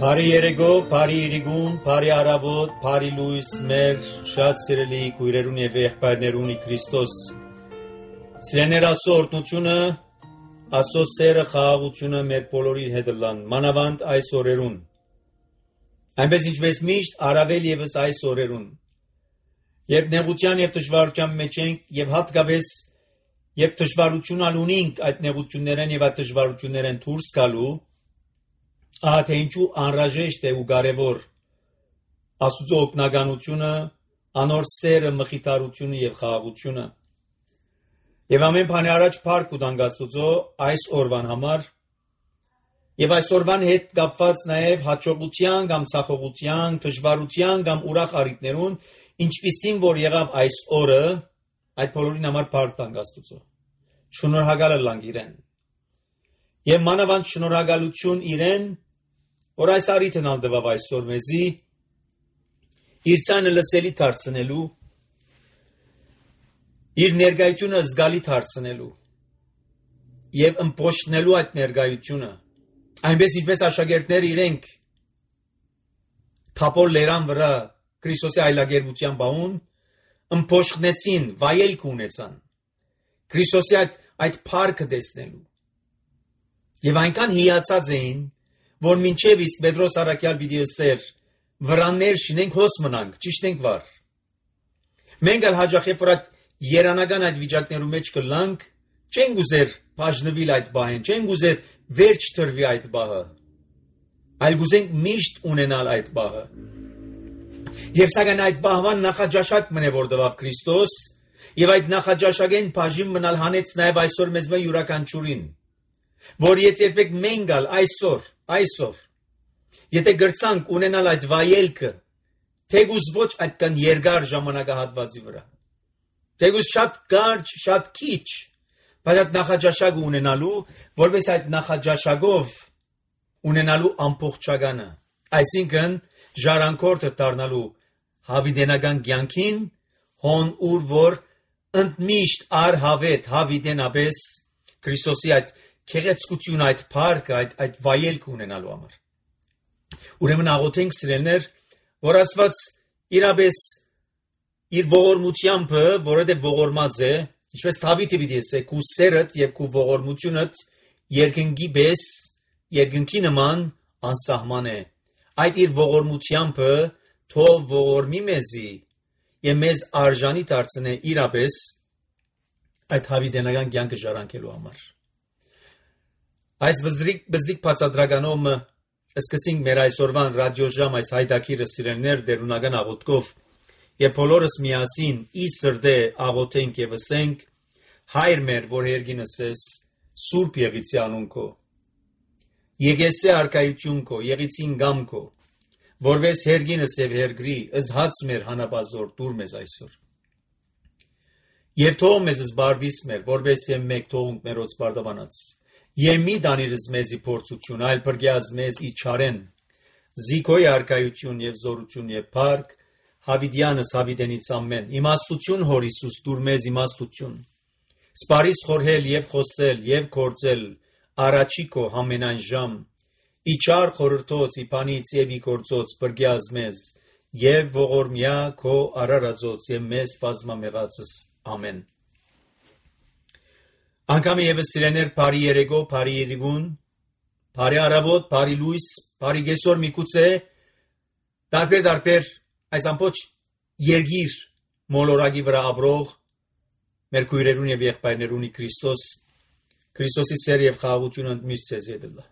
Բարի երեկո, բարի իրիգուն, բարի առավոտ, բարի լույս մեր շատ սիրելի քույրերուն եւ եղբայրներուն Քրիստոս։ Սիրեներ Աստծո օրհնությունը, Աստծո սերը, խաղաղությունը մեր բոլորի հետ լան, մանավանդ այս օրերուն։ Այնպես ինչպես միշտ առավել եւս այս օրերուն։ Երբ նեղության եւ դժվարության մեջ ենք եւ հատկապես երբ դժվարություն ունենք այդ նեղություններն եւ այդ դժվարություններն դուրս գալու, ահա թե ինչու անհրաժեշտ է ու կարևոր Աստծո օգնականությունը, անոր սերը, մխիթարությունը եւ խաղաղությունը։ Եվ ամեն բանի առաջ փառք ու տանք Աստծո այս օրվան համար եւ այս օրվան հետ կապված նաեւ հաջողության կամ ցախողության, դժվարության կամ ուրախ առիթներուն, ինչպիսին որ եղավ այս օրը, այդ բոլորին համար փառք տանք Աստծո։ Շնորհակալ ենք իրեն։ Եվ մանավանդ շնորհակալություն իրեն, որ այս առիթն ալդվավ այսօր մեզի իր ցանը լսելի դարձնելու, իր ներկայությունը զգալի դարձնելու եւ ըմբոշխնելու այդ ներկայությունը, այնպես ինչպես աշակերտները իրենք թափոր լերան վրա Քրիստոսի այլագերբության բաուն ըմբոշխնեցին, վայելք ունեցան Քրիստոսի այդ փառքը տեսնելու եւ այնքան հիացած էին, որ մինչև իսկ Պետրոս Արաքյալ պիտի ասեր վրաններ շինենք հոս մնանք, ճիշտ ենք վար։ Մենք ալ հաջախև որ այդ երանական այդ վիճակներու մեջ կլանք, չենք ուզեր բաժնվել այդ բահեն, չենք ուզեր վերջ տրվի այդ բահը, այլ գուզենք միշտ ունենալ այդ բահը։ Եվ սակայն այդ բահվան նախաճաշակ մնե որ տվավ Քրիստոս, եւ այդ նախաճաշակեն բաժին մնալ հանեց նաեւ այսօր մեզ մե յուրաքանչյուրին, որ եթե երբեք մենք ալ այսօր եթե գրցանք ունենալ այդ վայելքը, թեգուզ ոչ այդքան երկար ժամանակահատվածի վրա, թեգուզ շատ կարճ, շատ քիչ, բայց այդ նախաճաշակը ունենալու, որպես այդ նախաճաշակով ունենալու ամբողջականը, այսինքն ժառանգորդը դառնալու հավիտենական կյանքին, հոն ուր որ ընդմիշտ արհավետ հավիտենապես Քրիստոսի այդ քեղեցկություն, այդ փառքը, այդ վայելք ունենալու համար։ Ուրեմն աղոթենք սիրելներ, որ Աստված իրապես իր ողորմությամբ, որովհետև ողորմած է, ինչպես Դավիթը պիտի ասե, քու սերդ եւ քու ողորմությունդ երկնքի պես, երկնքի նման անսահման է։ Այդ իր ողորմությամբ թող ողորմի մեզի եւ մեզ արժանի դարձնե իրապես այդ հավիտենական կյանքը ժառանգելու համար։ Այս բզդիկ բացատրականով սկսենք մեր այսօրվան ռադիոժամ այս հայտակիրը սիրելներ դերունական աղոթքով եւ բոլորս միասին ի սրտե աղոթենք եւ ասենք Հայր մեր որ երկինս ես Սուրբ Եղիցի անուն քո Եկեսե արքայություն քո Եղիցին գամ քո որպես երկինս եւ երկրի ըզհաց մեր հանապազոր դուր մեզ այսօր եւ թող մեզ զբարդիս մեր որպես մեկ թողունք մերոց բարդաբանած Եվ մի դանիրս մեզի փորձություն, այլ բրգյազ մեզ իչարեն, զիքոյ արկայություն և զորություն և պարկ, հավիդյանս հավիդենից ամեն, իմաստություն հոր Իսուս դուր մեզ իմաստություն, սպարիս խորհել և խոսել և կործել, առաջիկո համենայն ժամ, իչար խորրթոց իպանից և իկործոց բրգյազ մեզ, և ողորմյա քո արարածոց և մեզ բազմամեղացս, ամեն։ Անգամ եւս սիրեներ բարի երեկո, բարի երիգուն, բարի առավոտ, բարի լույս, բարի գեսոր միգուցե տարբեր այս ամբողջ երգիր մոլորակի վրա ապրող մեր քույրերուն եւ եղբայրներունի Քրիստոսի սեր եւ խաղաղությունը ընդմիշտ ցեզ հետ լա։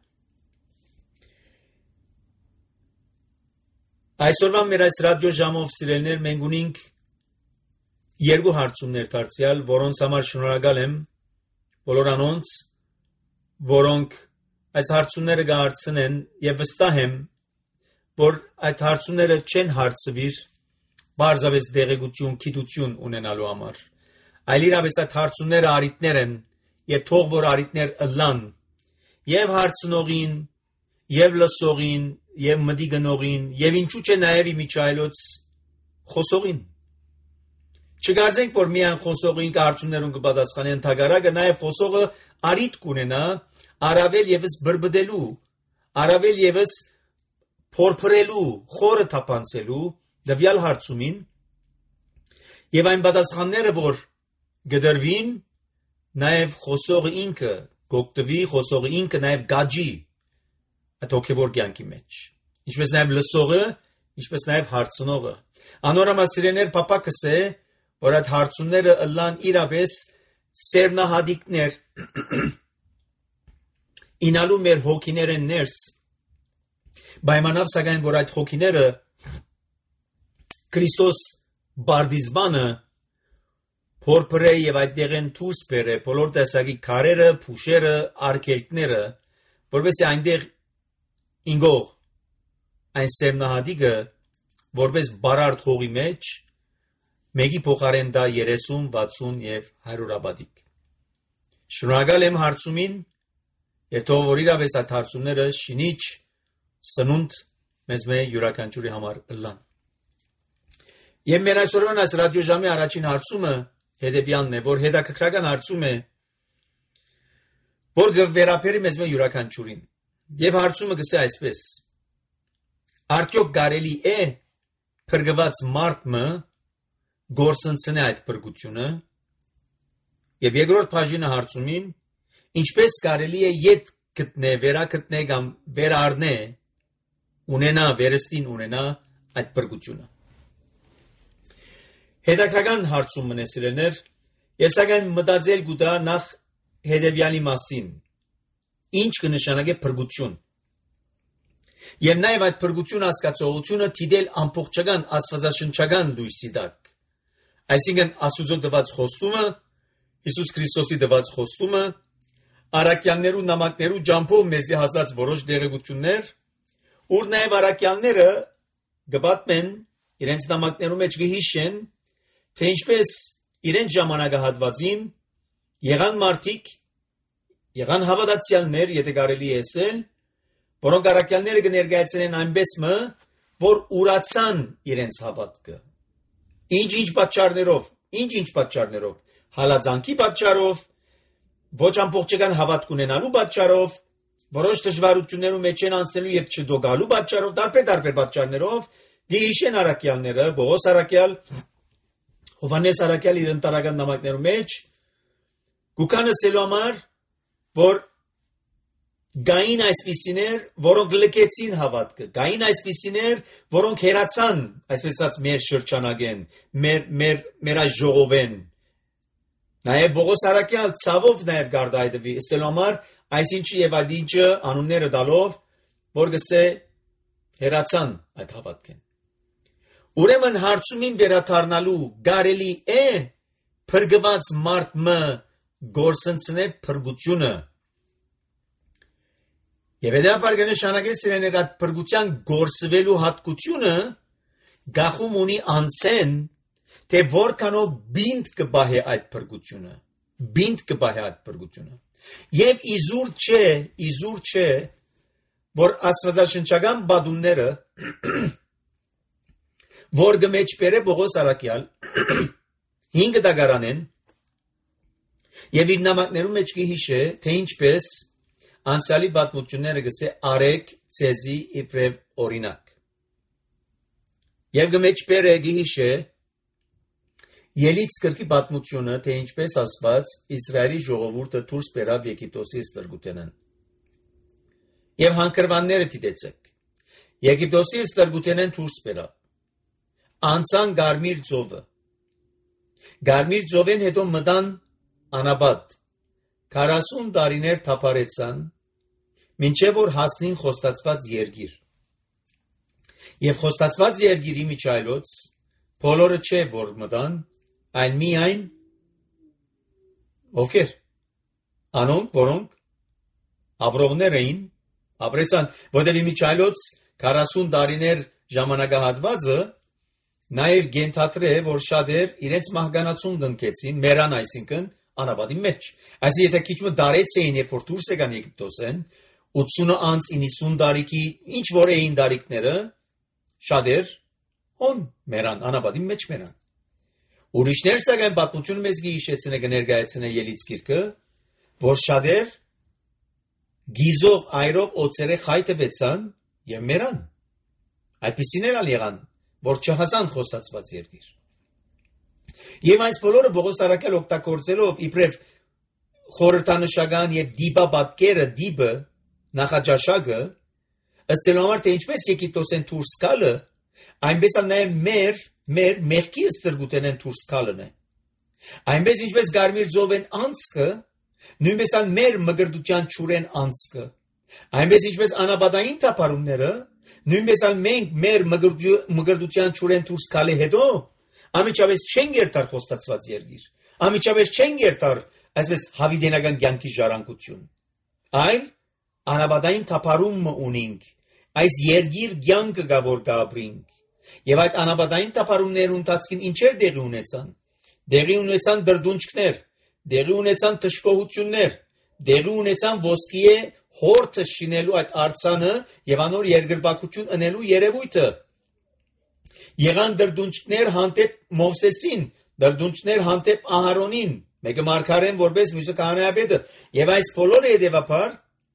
Այսօրվա մեր այս ռադիո ժամով սիրելներ մենք ունենք երկու հարցումներ դարձյալ, որոնց համար շնորհակալ եմ բոլոր անոնց, որոնք այս հարցումները կհարցնեն եւ վստահ եմ, որ այդ հարցումները չեն հարցվիր բարձավես դեղեցություն, գիտություն ունենալու համար, այլ իրապես այդ հարցումները արիտներ են եւ թող որ արիտներ ըլլան եւ հարցնողին, եւ լսողին, եւ մտի գնողին, եւ ինչու՞ չէ նաեւ իմիջայլոց խոսողին։ Չգարձենք, որ միայն խոսողին կարծումներուն կպատասխանի ընդհակառակը, նաև խոսողը արիտ կունենա, առավել եւս բրբդելու, առավել եւս փորփրելու, խորը թափանցելու դվյալ հարցումին եւ այն պատասխանները, որ գդրվին, նաեւ խոսողը ինքը գոկտվի, խոսողը ինքը նաեւ գաջի այդ հոգեվոր կյանքի մեջ, ինչպես նաեւ լսողը, ինչպես նաեւ հարցնողը։ Անորամասիրեներ պապակս է, որ այդ հարցումները ըլլան իրապես սերնահադիկներ ինալու մեր հոգիները ներս, պայմանավ սակայն, որ այդ հոգիները Քրիստոս բարդիզբանը փորփրե եւ այդտեղեն դուրս բերե բոլոր տեսակի քարերը, փուշերը, արգելքները, որովհետեւ այնտեղ ինգող այն սերնահադիկը որպես բարարդ հողի մեջ մեկի փոխարեն դա 30, 60 եւ 100 աբադիկ։ Շնորհակալ եմ հարցումին եւ թող որ իրավես այդ հարցումները շինիչ սնունդ մեզ յուրաքանչյուրի համար լան։ Եվ մեր այսօրվան այս ռադիոժամի առաջին հարցումը հետևյալն է, որ հետաքրքրական հարցում է, որ գվերապերի մեզ յուրաքանչյուրին։ Եվ հարցումը գսե այսպես. արդյոք կարելի է փրկված մարդը գործընծնե այդ փրկությունը։ Եվ երկրորդ բաժինը հարցումին, ինչպես կարելի է յետ գտնե, վերագտնե կամ վերառնե ունենա, վերստին ունենա այդ փրկությունը։ Հետաքրքրական հարցում մնե սիրելիներ, եւ սակայն մտածել գուտա նախ հետեւյալի մասին. ինչ կնշանակե փրկություն։ Եվ նաեւ այդ փրկություն հասկացողությունը դիտել ամբողջական աստվածաշնչական լույսի տակ։ Այսինքն Աստծո տված խոստումը, Հիսուս Քրիստոսի տված խոստումը, արաքյաններու նամակներու ջամփով մեզի հասած որոշ դերեկություններ, ուր նաեւ արաքյանները գբատմեն իրենց նամակներու մեջ գհիշեն, թե ինչպես իրենց ժամանակահատվածին եղան մարդիկ, եղան հավատացյալներ, եթե կարելի է ասել, որոնք առաքյալները կներկայացնեն այնպես մը, որ ուրացան իրենց հավատքը։ Ինչ պատճառներով, հալածանքի պատճառով, ոչ ամբողջական հավատք ունենալու պատճառով, որոշ դժվարություններու մեջ են անցնելու եւ չդոգալու պատճառով, տարբեր պատճառներով, գիշեն առաքյալները, Պողոս առաքյալ, Հովհաննես առաքյալ իր ընտարական նամակներու մեջ գուքան ասելու համար, որ գային այսպիսիներ, որոնք լքեցին հավատքը, գային այսպիսիներ, որոնք հերացան, այսպես ասած, մեր շրջանագեն, մեր այս ժողովեն։ Նաև Պողոս առաքյալ ցավով նաև գարդայդվի ասելու համար, այսինչի եւ այդ ինչը անունները տալով, որ գսե հերացան այդ հավատքեն։ Ուրեմն հարցումին վերադառնալու կարելի է փրկված մարդը գործընծնե փրկությունը։ Եվ հետապար կնշանակե սիրեներ այդ փրկության գործվելու հատկությունը գախում ունի անցեն, թե որքանով բինդ կբահե այդ փրկությունը։ Եվ իզուր չէ, որ աստվածաշնչական բադունները որ գմեջ բերե Պողոս առաքյալ 5 դագարանեն եւ իր նամակներու մեջ կհիշե, թե ինչպես անցյալի պատմությունները գսե արեք ցեզի իբրև օրինակ։ Եվ գմեջ բերե կհիշե ելից կրկի պատմությունը, թե ինչպես Աստված Իսրայելի ժողովուրդը դուրս բերավ Եգիպտոսի ստրգութենեն։ Եվ հանգրվանները դիտեցեք։ Եգիպտոսի ստրգութենեն դուրս բերավ։ Անցան Գարմիր ծովը։ Գարմիր ծովեն հետո մտան Անաբադ։ 40 տարիներ թափարեցան, մինչև որ հասնին խոստացված երկիր։ Եվ խոստացված երկիրի միջայլոց բոլորը չէ որ մտան, այլ միայն ովքեր անոնք, որոնք ապրողներ էին, ապրեցան, որտեղ միջայլոց 40 տարիներ ժամանակահատվածը նաև գենթատրե, որ շատեր իրենց մահկանացուն կնքեցին, մերան այսինքն Անաբադի մեջ։ Այսինքն եթե քիչ մը դարեց էին, երբ որ դուրս եկան Եգիպտոսեն, 80 անց 90 տարիքի ինչ որ էին տարիքները, շատեր on մերան Անաբադի մեջ մերան։ Ուրիշներ սակայն պատմությունը մեզ գիշեցնե կներկայացնե Ելից գիրքը, որ շատեր գիզող այրող օծերը խայտվեցան եւ մերան։ Այդպիսիներ ալ եղան, որ չհասան խոստացված երկիր։ Եվ այս բոլորը Պողոս առաքյալ օգտագործելով իբրև խորհրդանշական եւ դիպաբատկերը դիպը նախաճաշակը ըստ համար թե ինչպես Եգիպտոսեն դուրս գալը այնպես էլ նաեւ մեր մեղքի ստրգութենեն դուրս գալն է այնպես ինչպես Գարմիր ծովեն անցքը նույնպես էլ մեր մգրդության ճուրեն անցքը այնպես ինչպես անաբադային թափառումները նույնպես էլ մենք մեր մգրդության ճուրեն դուրս գալի հետո ամիջապես չեն երթար խոստացված երկիր ամիջապես չեն երթար այսպես հավիդենական կյանքի ժառանգություն այլ անաբադային թափառումը ունենք այս երկիր կյանքը գա որ գաբրինք եւ այդ անաբադային թափառումներու ընթացքին ինչեր դեղի ունեցան դրդունչքներ դեղի ունեցան թշկողություններ դեղի ունեցան ոսկիե հորթը շինելու այդ արցանը եւ անոր երկրպագություն ընելու երևույթը եղան դրդունչքներ հանդեպ Մովսեսին դրդունչքներ հանդեպ Ահարոնին մեկը մարգարեն որպես մյուսը քահանայապետը եւ այս բոլորը հետեւաբար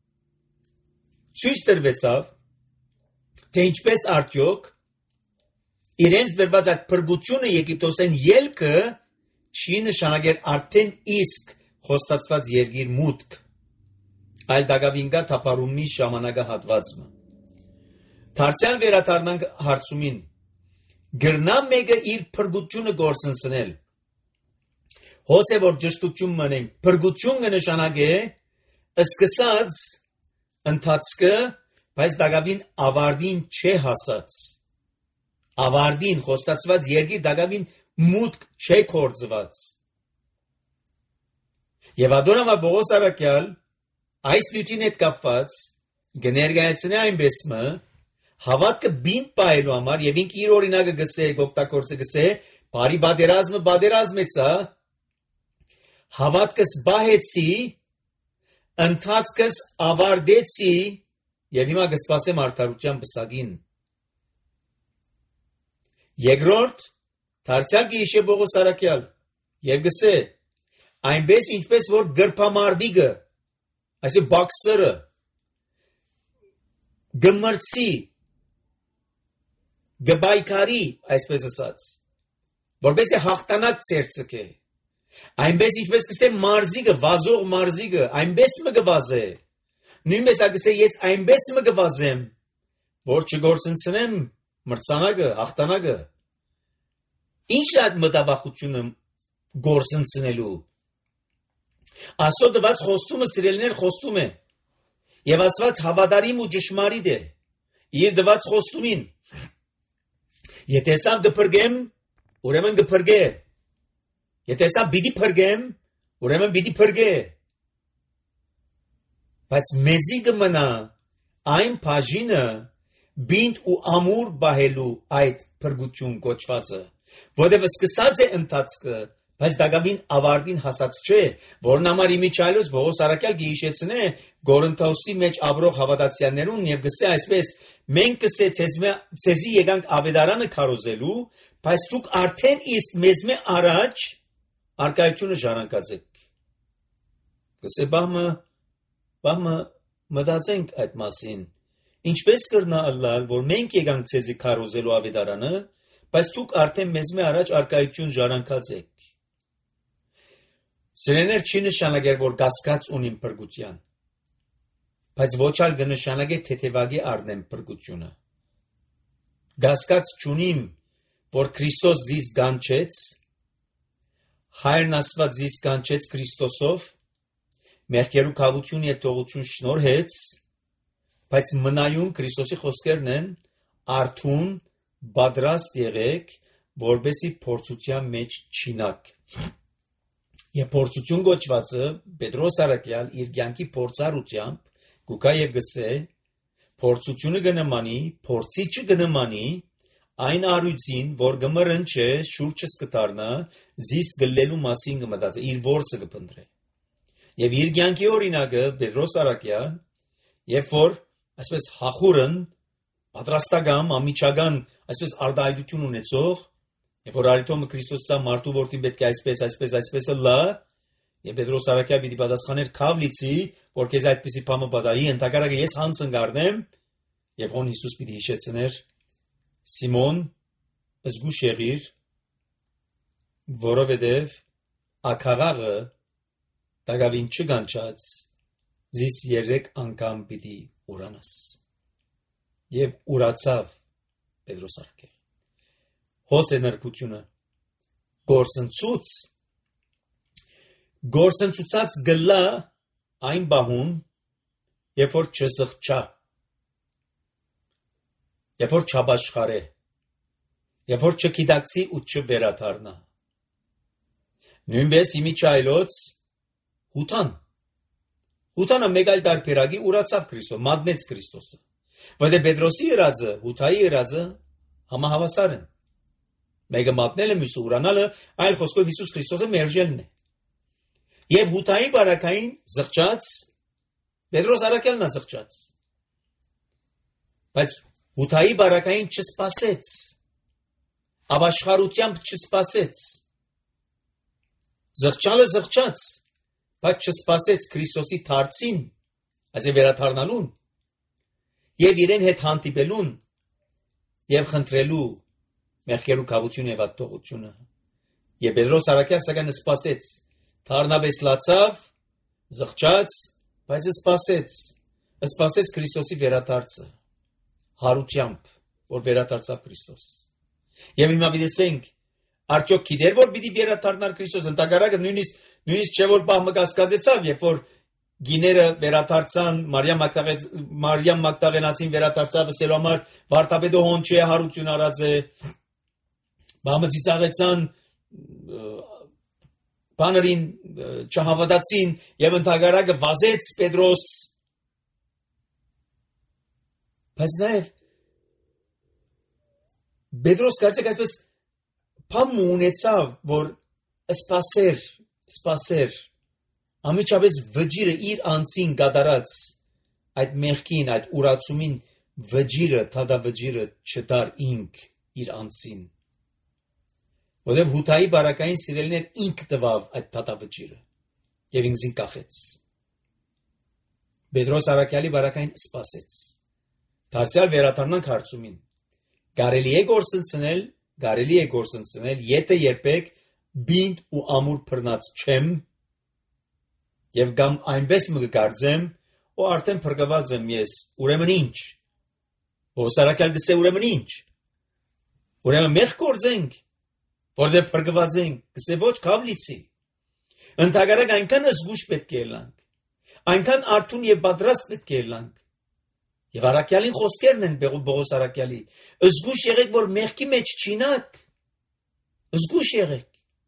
ցույց տրվեցավ թե ինչպես արդյոք իրենց դրված այդ փրկությունը Եգիպտոսեն ելքը չի նշանակեր արդեն իսկ խոստացված երկիր մուտք այլ դակավինգա թափառումի ժամանակահատվածը դարձյալ վերադառնանք հարցումին գրնա մեկը իր փրկությունը գործընծնել հոսե որ ճշտություն մնենք փրկություն կնշանակե սկսած ընթացքը բայց դակավին ավարտին չէ հասած ավարտին խոստացված երկիր դակավին մուտք չէ կործված եւ ադոնամա Պողոս առաքյալ այս նյութին հետ կապված կներկայացնի այնպես մը հավատքը բինտ պայելու համար եւ ինք իր օրինակը գսե գոկտակորցը գսե բարի բادرազմեցա հավատքս բահեցի ընթացքս ավարտեցի եւ հիմա կսպասեմ արդարության բսակին երկրորդ դարձյալ գիշե Պողոս առաքյալ եւ գսե այնպես ինչպես որ գրփամարդիկը այսի բոքսերը գմրցի գբայքարի այսպես ասած որպես հաղթանակ ցերծկե այնպես ինչպես կսե մարզիկը վազող մարզիկը այնպես մը գվազե նույնպես ակսե ես այնպես մը գվազեմ որ չգործընծնեմ մրցանակը հաղթանակը ինչ է այդ մտավախությունը գործընծնելու Աստծո դված խոստումը սիրելիներ խոստում է եւ Աստված հավատարիմ ու ճշմարիտ է իր դված խոստումին եթե սա գփրկեմ ուրեմն գփրկե եթե սա պիտի փրկեմ ուրեմն պիտի փրկե բայց մեզի կմնա այն բաժինը բինտ ու ամուր բահելու այդ փրկություն կոչվածը որտեղ սկսած է ընթացքը բայց դակավին ավարտին հասած չէ որն համար իմիջայլոց Պողոս առաքյալ գիշեցնե Գորընթոսի մեջ ապրող հավատացյալներուն եւ գսե այսպես մենք կսե ցեզի եկանք ավետարանը քարոզելու բայց դուք արդեն իսկ մեզմե առաջ արկայությունը ժառանգացեք գսե բահմը մտածենք այդ մասին ինչպես կրնա ըլլալ որ մենք եկանք ցեզի քարոզելու ավետարանը բայց դուք արդեն մեզմե առաջ արկայություն ժառանգացեք Սրեներ չի նշանակեր, որ գասկած ունիմ փրկության, բայց ոչ ալ կնշանակե թեթևագի առնեմ փրկությունը։ Գասկած չունիմ, որ Քրիստոս զիս գանչեց, Հայրն Աստված զիս գանչեց Քրիստոսով, մեղքերու կավություն եւ թողություն շնորհեց, բայց մնայուն Քրիստոսի խոսքերն են արթուն, պատրաստ եղեք, որբեսի փորձության մեջ չինակ։ Եվ փորձություն գոչվածը Պետրոս առաքյալ իր կյանքի փորձառությամբ գուկա եւ գսե փորձությունը կնմանի փորձիչը կնմանի այն առույցին որ գմրն չէ շուրջս կդառնա զիս գլելու մասին կմտածի իր որսը կփնտրե եւ իր կյանքի օրինակը Պետրոս առաքյալ երբ որ այսպես հախուրն պատրաստական ամիջական այսպես արդայություն ունեցող Եվ որ արիտոմը Քրիստոսը մարդու որդին պետք է այսպես լա, եւ Պետրոս առաքյալ պիտի պատասխաներ քավլիցի, որ քեզ այդպիսի բամը պատահի, ընդհակառակը ես հանցն գարնեմ, եւ ոնց Հիսուս պիտի հիշեցներ, Սիմոն, զգուշ եղիր, որովհետև աքաղաղը դակավին չգանչած զիս 3 անգամ պիտի ուրանաս։ Եվ ուրացավ Պետրոս Արաքել։ Հոս է նրբությունը գործընծուած գլա այն բահուն, երբ որ չզղջա, երբ որ չաբաշխարե, երբ որ չգիտակցի ու չվերադառնա։ Նույնպես իմիջայլոց հութանը մեկ այլ տարբերակի ուրացավ Քրիստոս, մատնեց Քրիստոսը։ Որտե Պետրոսի ըրածը, հութայի ըրածը համահավասար են։ Մեկը մատնելը, մյուսը ուրանալը, այլ խոսքով Հիսուս Քրիստոսը մերժելն է։ Եվ հութայի բարակային զղջաց, Պետրոս Արաքելն է զղջաց։ Բայց հութայի բարակային չսպասեց, ապաշխարությամբ չսպասեց։ Զղջալը զղջաց, բայց չսպասեց Քրիստոսի դարձին, այսինքն վերադառնալուն, եւ իրեն հետ հանդիպելուն եւ խնդրելու մեղքերու կավություն եւ ատողությունը։ Եվ Պետրոս Արաքյալ սակայն սպասեց, դառնաբես լացավ, զղջաց, բայց սպասեց Քրիստոսի վերադարձը, հարությամբ, որ վերադարձավ Քրիստոս։ Եվ հիմա դիտենք, արդյոք գիտեր որ պիտի վերադառնար Քրիստոս, ընդհանրակը նույնիսկ չէ որ բամը կասկածեցավ, երբ որ գիները վերադարձան, Մարիամ Մագդաղենացին վերադարձավ, ասելու համար վարդապետը հոն չէ, հարություն արած է, բամը ծիծաղեցան, բաներին չհավատացին եւ ընդհանրակը վազեց Պետրոս։ Բայց նաեւ Պետրոս կարծեք այսպես փամ ունեցավ, որ սպասեր ամիջապես վճիրը իր անձին կատարած այդ մեղքին, այդ ուրացումին վճիրը, թադավճիրը չդար ինք իր անձին։ Որտեղ հութայի բարակային սիրելիներ ինք տվավ այդ թադավճիրը եւ ինքզին կախեց։ Պետրոս Արաքյալի բարակային սպասեց։ Դարձյալ վերադառնանք հարցումին։ Կարելի է գործընծնել, եթե երբեք բինդ ու ամուր բռնած չեմ եւ կամ այնպես մը կգարձեմ, ու արդեն փրկված եմ ես, ուրեմն ինչ։ Սարաքյալ գսե ուրեմն ինչ։ Ուրեմն մեղ գործենք, որտեղ փրկված ենք, գսե ոչ կավլիցի։ Ընդհանրակ այնքան զգուշ պետք է լինենք, այնքան արթուն եւ պատրաստ պետք է լինենք։ Եվ Արաքյալին խոսքերն են Պողոս Արաքյալի. զգուշ եղեք, որ մեղքի մեջ չինակ։ Զգուշ եղեք։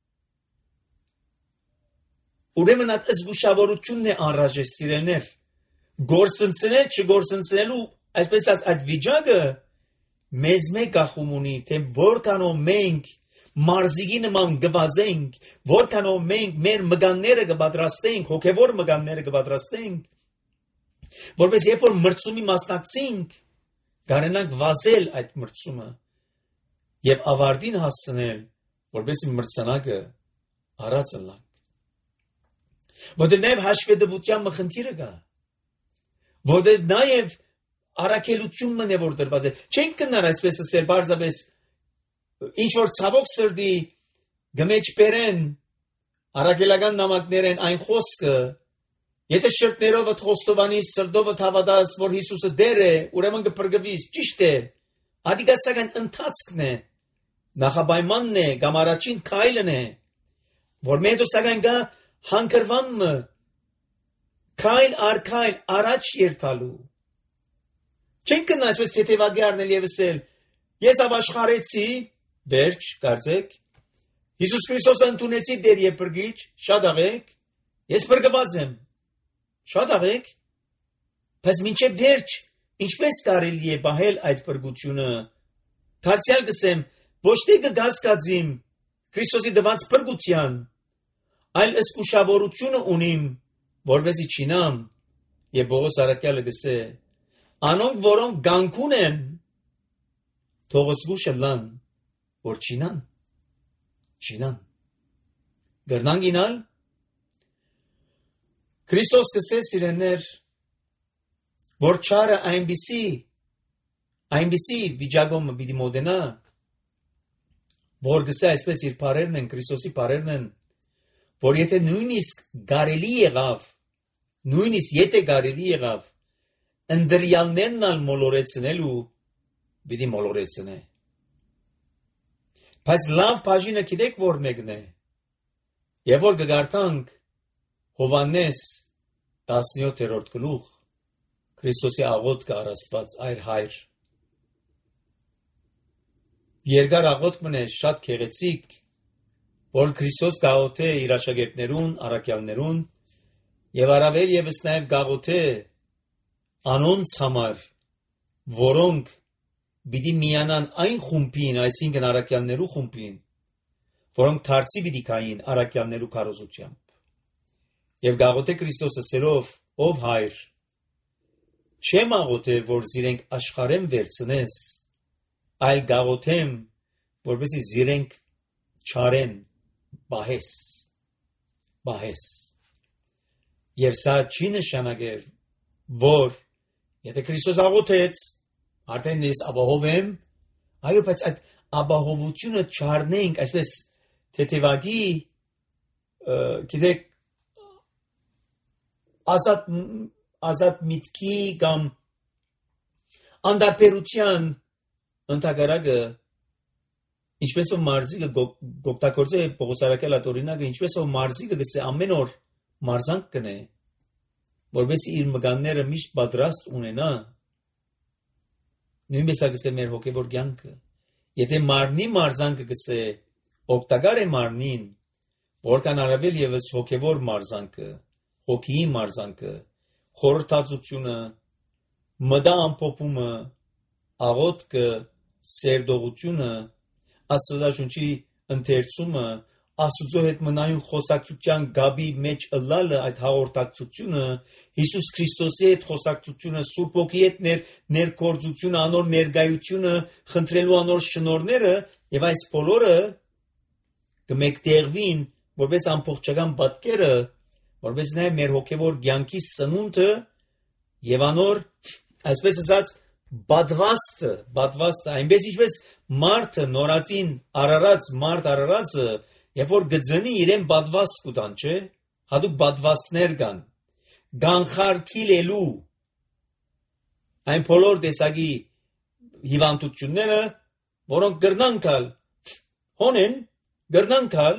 Ուրեմն այդ զգուշավորությունն է անհրաժեշտ սիրելիներ։ Գործընծնել, չգործընծնելու, այսպես ասած, այդ վիճակը մեզ մեկ գախում ունի, թե որքանով մենք մարզիկի նման գվազենք, որքանով մենք մեր մգանները կպատրաստենք, հոգևոր մգանները կպատրաստենք, որպես երբ որ մրցումի մասնակցենք, կարենանք վազել այդ մրցումը եւ ավարտին հասցնել, որպես մրցանակը առած լանք։ Որտեղ նաեւ հաշվետվության խնդիրը կա, որտեղ նաեւ առաքելությունը է որ դրված է։ Չենք կնար այսպես ասել, բարձրապես ինչ որ ցավոք սրտի գմեջ բերեն առաքելական նամակներեն այն խոսքը, եթե շրտներով խոստովանիս, սրտով հավատաս, որ Հիսուսը դեր է, ուրեմն կփրկվիս, ճիշտ է։ Ադիգա սակայն ընթացքն է, նախապայմանն է, կամ առաջին քայլն է, որ մենք սակայն գա հանգրվանը քայլ առ քայլ առաջ երթալու։ Չենք կնա այսպես թեթևակի առնել եւ ասել, ես ապաշխարեցի, վերջ, կարծեք, Հիսուս Քրիստոսը ընդունեցի դեր եւ փրկիչ, շատ աղեք, ես փրկված եմ, շատ աղեք, բայց մինչեւ վերջ, ինչպես կարելի է բահել այդ փրկությունը։ Դարձյալ գսեմ, ոչ թե կգասկածիմ Քրիստոսի դված փրկության, այլ զգուշավորությունը ունիմ, որովհետեւ չինամ, եւ Պողոս Արաքյալը գսե, անոնք որոնք գանկուն են, թող զգուշը լան, որ չինան։ Գրնան գինալ, Քրիստոս գսե սիրեներ, որ չարը այնպիսի Այնպիսի վիճակում պիտի մոտենա, որ գսե այսպես իր բարերն են, Քրիստոսի բարերն են, որ եթե նույնիսկ կարելի եղավ, ընդրյալներն ալ մոլորեցնելու, պիտի մոլորեցնե։ Բայց լավ բաժինը գիտեք որ մեկն է, եւ որ կգարտանք Հովանես 17-րդ գլուխ, Քրիստոսի աղոթքը առ Աստված այր հայր։ Երկար աղոթք մնե շատ քեղեցիկ, որ Քրիստոս գաղոթե իր աշակերտներուն, առաքյալներուն, եւ առավել եւս նաեւ գաղոթե անոնց համար, որոնք պիտի միանան այն խումբին, այսինքն առաքյալներու խումբին, որոնք դարձի պիտի կային առաքյալներու քարոզությամբ։ Եվ գաղոթե Քրիստոսը սերով, ով հայր, չեմ աղոթեր, որ զիրենք աշխարհեմ վերցնես, այլ գաղոթեմ, որպեսզի զիրենք չարեն բահես։ Եվ սա չի նշանակեր, որ եթե Քրիստոս աղոթեց, արդեն ես ապահով եմ, այո, բայց այդ ապահովությունը չառնենք, այսպես թեթևակի, գիտեք, ազատ միտքի կամ անդարբերության ընդհակարակը, ինչպես որ մարզիկը գոպտակորձե Պողոս Արաքյալը օրինակը, ինչպես որ մարզիկը գսե ամեն օր մարզանք կնե, որպես իր մգանները միշտ պատրաստ ունենա, նույնպես գսե մեր հոգևոր կյանքը, եթե մարմնի մարզանքը գսե օգտակար է մարմնին, որքան առավել եւս հոգևոր մարզանքը, հոգիի մարզանքը, խորհրդածությունը, մտա ամփոփումը, աղոթքը, սերդողությունը, Աստվածաշունչի ընթերցումը, Աստծո հետ մնայուն խոսակցության գաբի մեջ ըլլալը, այդ հաղորդակցությունը, Հիսուս Քրիստոսի հետ խոսակցությունը, Սուրբ Հոգի հետ ներգործությունը, անոր ներկայությունը, խնդրելու անոր շնորհները եւ այս բոլորը կմեկտեղվին որպես ամբողջական պատկերը, որպես նաեւ մեր հոգեվոր կյանքի սնունդը եւ անոր, այսպես ասած, բադվաստը, այնպես ինչպես մարդը նորածին արարածը, երբ որ գծնի իրեն բադվաստ կուտան, չէ, հատուկ բադվաստներ կան, գանխարկիլելու այն բոլոր տեսակի հիվանդությունները, որոնք գրնանքալ, հոնեն, գրնանքալ,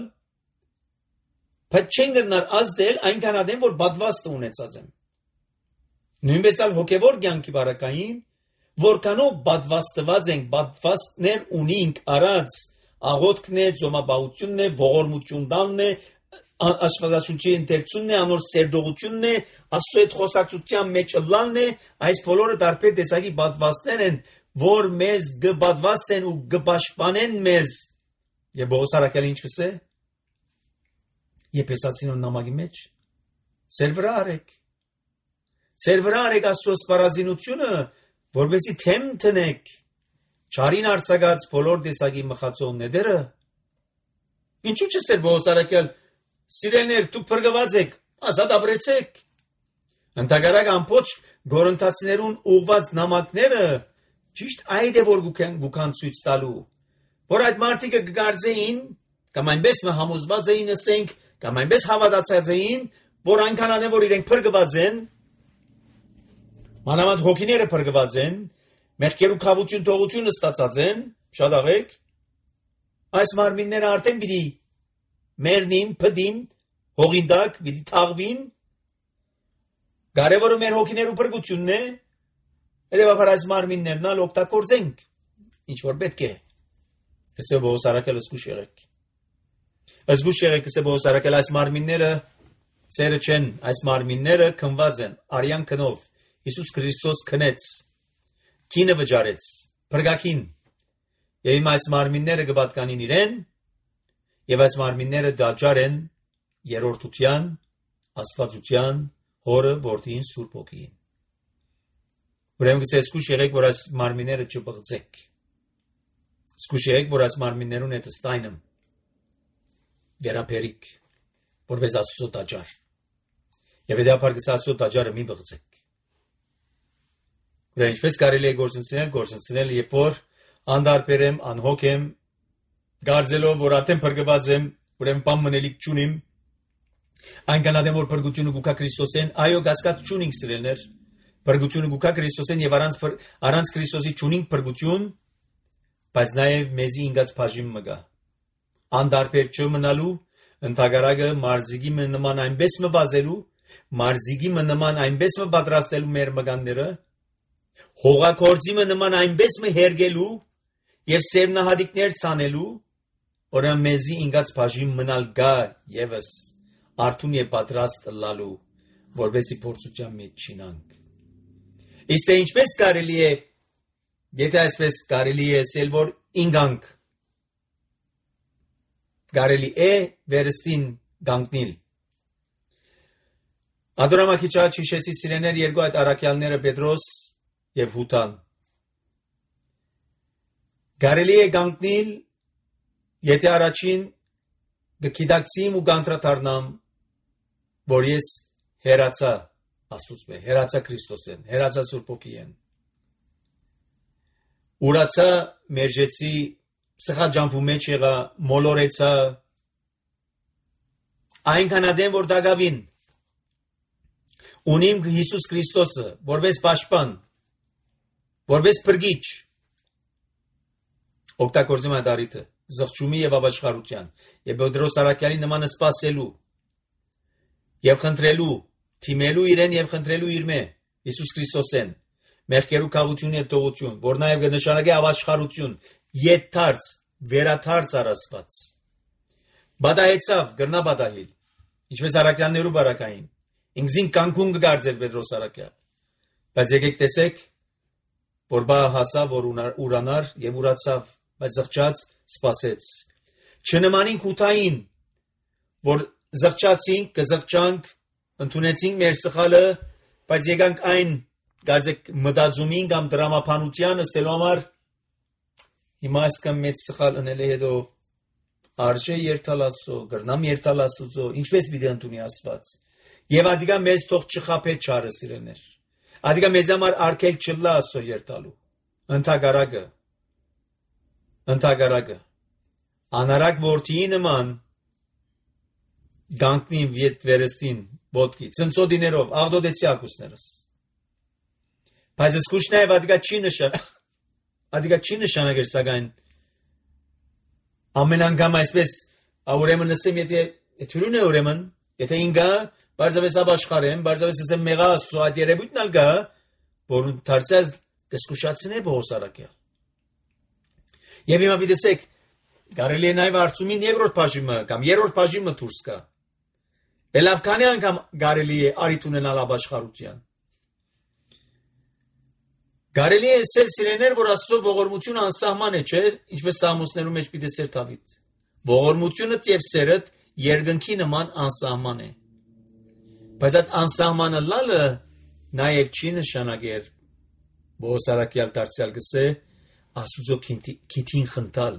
բայց չեն գրնար ազդել այնքան ադեն, որ բադվաստը ունեցած եմ։ Նույնպես ալ հոգևոր կյանքի բարակային, որքանով բադվաստված ենք, բադվաստներ ունինք արած, աղոթքն է, ծոմապահությունն է, ողորմություն տալն է, Աստվածաշունչի ընթերցումն է, անոր սերդողությունն է, Աստծո հետ խոսակցության մեջ ըլլալն է, այս բոլորը տարբեր տեսակի բադվաստներ են, որ մեզ գբադվաստեն ու գպաշտպանեն մեզ։ Եվ Պողոս Արաքյալը ինչ կսե։ Եփեսացիներուն նամակի մեջ ծեր վրա արեք Աստծո սպառազինությունը, որովհետեւ թեմ տնեք չարին արձակած բոլոր տեսակի մխացող նետերը։ Ինչու՞ չսեր Պողոս Արաքյալ, սիրելիներ, դուք փրկված եք, ազատ ապրեցեք։ Ընդհակառակ ամբողջ գորընթացիներուն ուղված նամակները ճիշտ այդ է որ գուքան ցույց տալու, որ այդ մարդիկը կգարձեին, կամ այնպես համոզված էին ասենք, կամ այնպես հավատացած էին, որ այնքան անեն որ իրենք փրկված են, մանավանդ հոգիները փրկված են, մեղքերու քավություն թողությունը ստացած են, շատ աղեք, այս մարմինները արդեն պիտի մեռնին, փդին, հողին տակ, պիտի թաղվին, կարևորը մեր հոգիներու փրկությունն է, հետևաբար այս մարմիններն ալ օգտագործենք, ինչ որ պետք է, կսե Պողոս Արաքյալը զգուշ եղեք, կսե Պողոս Արաքյալը այս մարմինները ծերը չեն, այս մարմինները քնված են, արյան քնով, Հիսուս Քրիստոս քնեց, քինը վճարեց, փրկակին, եւ հիմա այս մարմինները կպատկանին իրեն, եւ այս մարմինները դաջար են երրորդության, աստվածության, հորը, որդին, Սուրբ Հոգին։ Ուրեմն գսե զգուշ եղեք, որ այս մարմինները չբղծեք։ Զգուշ եղեք, որ այս մարմիններուն հետ ստայնեմ վերապերիկ, որպես Աստծո դաջար։ Եվ հետեւաբար գսե Աստծո դաջարը մի բղծեք։ Ուրեմն ինչպես կարելի է գործընծնել, երբ որ անդարբեր եմ, անհոգ եմ, գարձելով, որ արդեն փրկված եմ, ուրեմն բան մնելիք չունիմ, այնքան ադեմ որ փրկությունը գուքա Քրիստոսեն, այո, գասկած չունինք սիրելներ, փրկությունը գուքա Քրիստոսեն եւ առանց Քրիստոսի չունինք փրկություն, բայց նաեւ մեզի ինգած բաժին մգա։ Անդարբեր չմնալու, ընդհանրակը մարզիկի նման այնպես մվազելու, մարզիկի նման այնպես մպատրաստելու մեր մգանները, հողակորձի նման այնպես մհերգելու եւ սերմնահատիկներ ցանելու, որը մեզի ինգած բաժին մնալ գա եւս արթուն եւ պատրաստ լալու, որովհետեւ փորձության մեջ չինանք։ Իսկ թե ինչպես կարելի է, եթե այսպես կարելի է ասել, որ ինգանք կարելի է վերստին գանկնիլ։ Ադորամակիչա հիշեցի սիրեներ երկու այդ առաքյալները Պետրոս եւ Հութան։ Կարելի է գանկնիլ, եթե առաջին գիտակցիմ ու գանտրատարնամ, որ ես հերացա Աստծո, հերացա Քրիստոսեն, հերացա Սուրբ Օգին։ Ուրացա մերժեցի սխալջամփու մեջ եղա, մոլորեցա, այնքան ադեմ որ դակավին ունիմ Հիսուս Քրիստոսը, որպես պաշտպան, որպես փրկիչ, օգտագործում այդ առիթը, զղջումի եւ ապաշխարության, եւ Պետրոս առաքյալի նմանը սпасելու եւ խնդրելու, թիմելու իրեն եւ խնդրելու իր մե Հիսուս Քրիստոսեն, մեղքերու քավություն եւ տողություն, որ նաեւ կնշանակի ապաշխարություն, յետթարց, վերաթարց առասված։ Բադահեցավ, գրնա բադահիլ, ինչպես առաքյալներու բարակային, ինքզին կանկուն կգարձեր Պետրոս առաքյալ, բայց եկեք տեսեք, որ բա հասավ, որ ուրանար եւ ուրացավ, բայց զղջաց սпасեց։ Չնմանին Հութային, որ զղջացինք, կզղջանք, ընդունեցինք մեր սխալը, բայց եկանք այն գարձեք մտածումին կամ դրամապանությանը սելու համար հիմա այսքան մեծ սխալ ընել է հետո արժե երթալ Աստծո, գրնամ երթալ Աստծո, ինչպես պիտի ընդունի Աստված։ Եվ ադիգա մեզ թող չխափե չարը սիրելներ։ Ադիգա մեզ համար արկել չլա Աստծո երթալու։ Ընդհակառակը անարակ որդիի նման գանկնին վիետ վերստին ոտքի, ցնցոդիներով, աղդոդեցի ակուսներս։ Բայց սկուշ նաև ադիգա չի նշանակեր սակայն ամեն անգամ այսպես ուրեմն ասեմ եթե թյուրուն է ուրեմն եթե ինգա բարձավես ապաշխարեմ բարձավես ասեմ մեղա Աստծո այդ երևույթն ալ գա որ դարձած կսկուշացնե Պողոս առաքյալ։ Եվ հիմա դիտեք կարելի է նաև արցումին երկրորդ բաժինը կամ երրորդ բաժինը դուրս գա։ Լավ քանի անգամ կարելի է արիթ ունենալ ապաշխարության։ Կարելի է ասել սիրեներ, որ Աստծո ողորմությունը անսահման է, չէ՞, ինչպես Սամոսներում մեջ պիտի սեր Դավիթ։ Ողորմությունը եւ սերը երկնքի նման անսահման է։ Բայց այդ անսահմանը լալը նաեւ չի նշանակեր Պողոս առաքյալ դարձյալ գսե Աստծո քիթին խնդալ։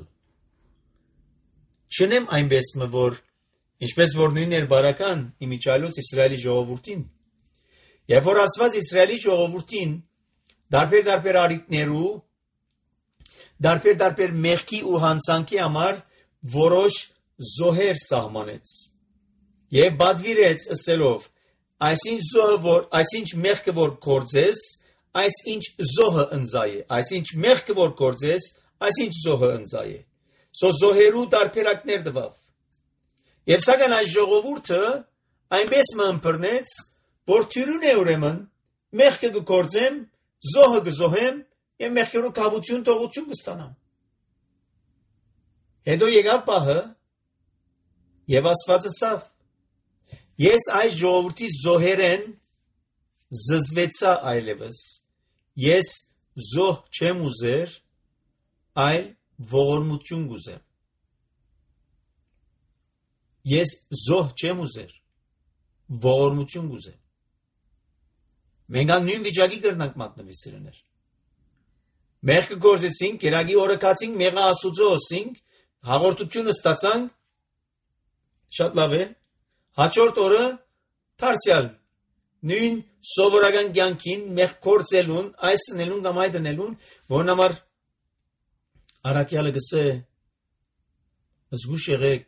Չնեմ այնպես որ ինչպես որ նույնն էր բարական իմիջալոց Իսրայելի ժողովրդին։ Եվ որ ասված Իսրայելի ժողովրդին դարբեր արիտներու, դարբեր մեղքի ու հանցանքի համար որոշ զոհեր սահմանեց։ Եվ բադվիրեց ասելով, այսինչ մեղքը որ կործես, այսինչ զոհը ընձայ է, այսինչ մեղքը որ կործես, այսինչ զոհը ընձայ է։ Սո զոհերու դարբերակներ տվավ։ Եվ սակայն այս ժողովուրդը այնպես մըմբռնեց, որ թյուրուն է ուրեմն մեղքը կկործեմ, զոհը կզոհեմ եւ մեղքերու կավություն տողություն կստանամ։ Հետո եկավ պահը եւ Աստվածը ասավ. Ես այս ժողովրդի զոհերեն զզվեցա այլևս։ Ես զոհ չեմ ուզեր, այլ ողորմություն կուզեմ։ Ես զոհ չեմ ուզեր, ողորմություն կուզեմ։ Մենք նույն վիճակի կրնանք մատնվի սիրեներ։ Մեղքը գործեցինք, կերակի օրը կացինք, մեղա Աստուծո ոսինք, հաղորդությունը ստացանք, շատ լավ է, հաջորդ օրը դարձյալ նույն սովորական կյանքին մեղքործելուն, այս նելուն կամ այդ նելուն, որն համար առաքյալը գսե զգուշ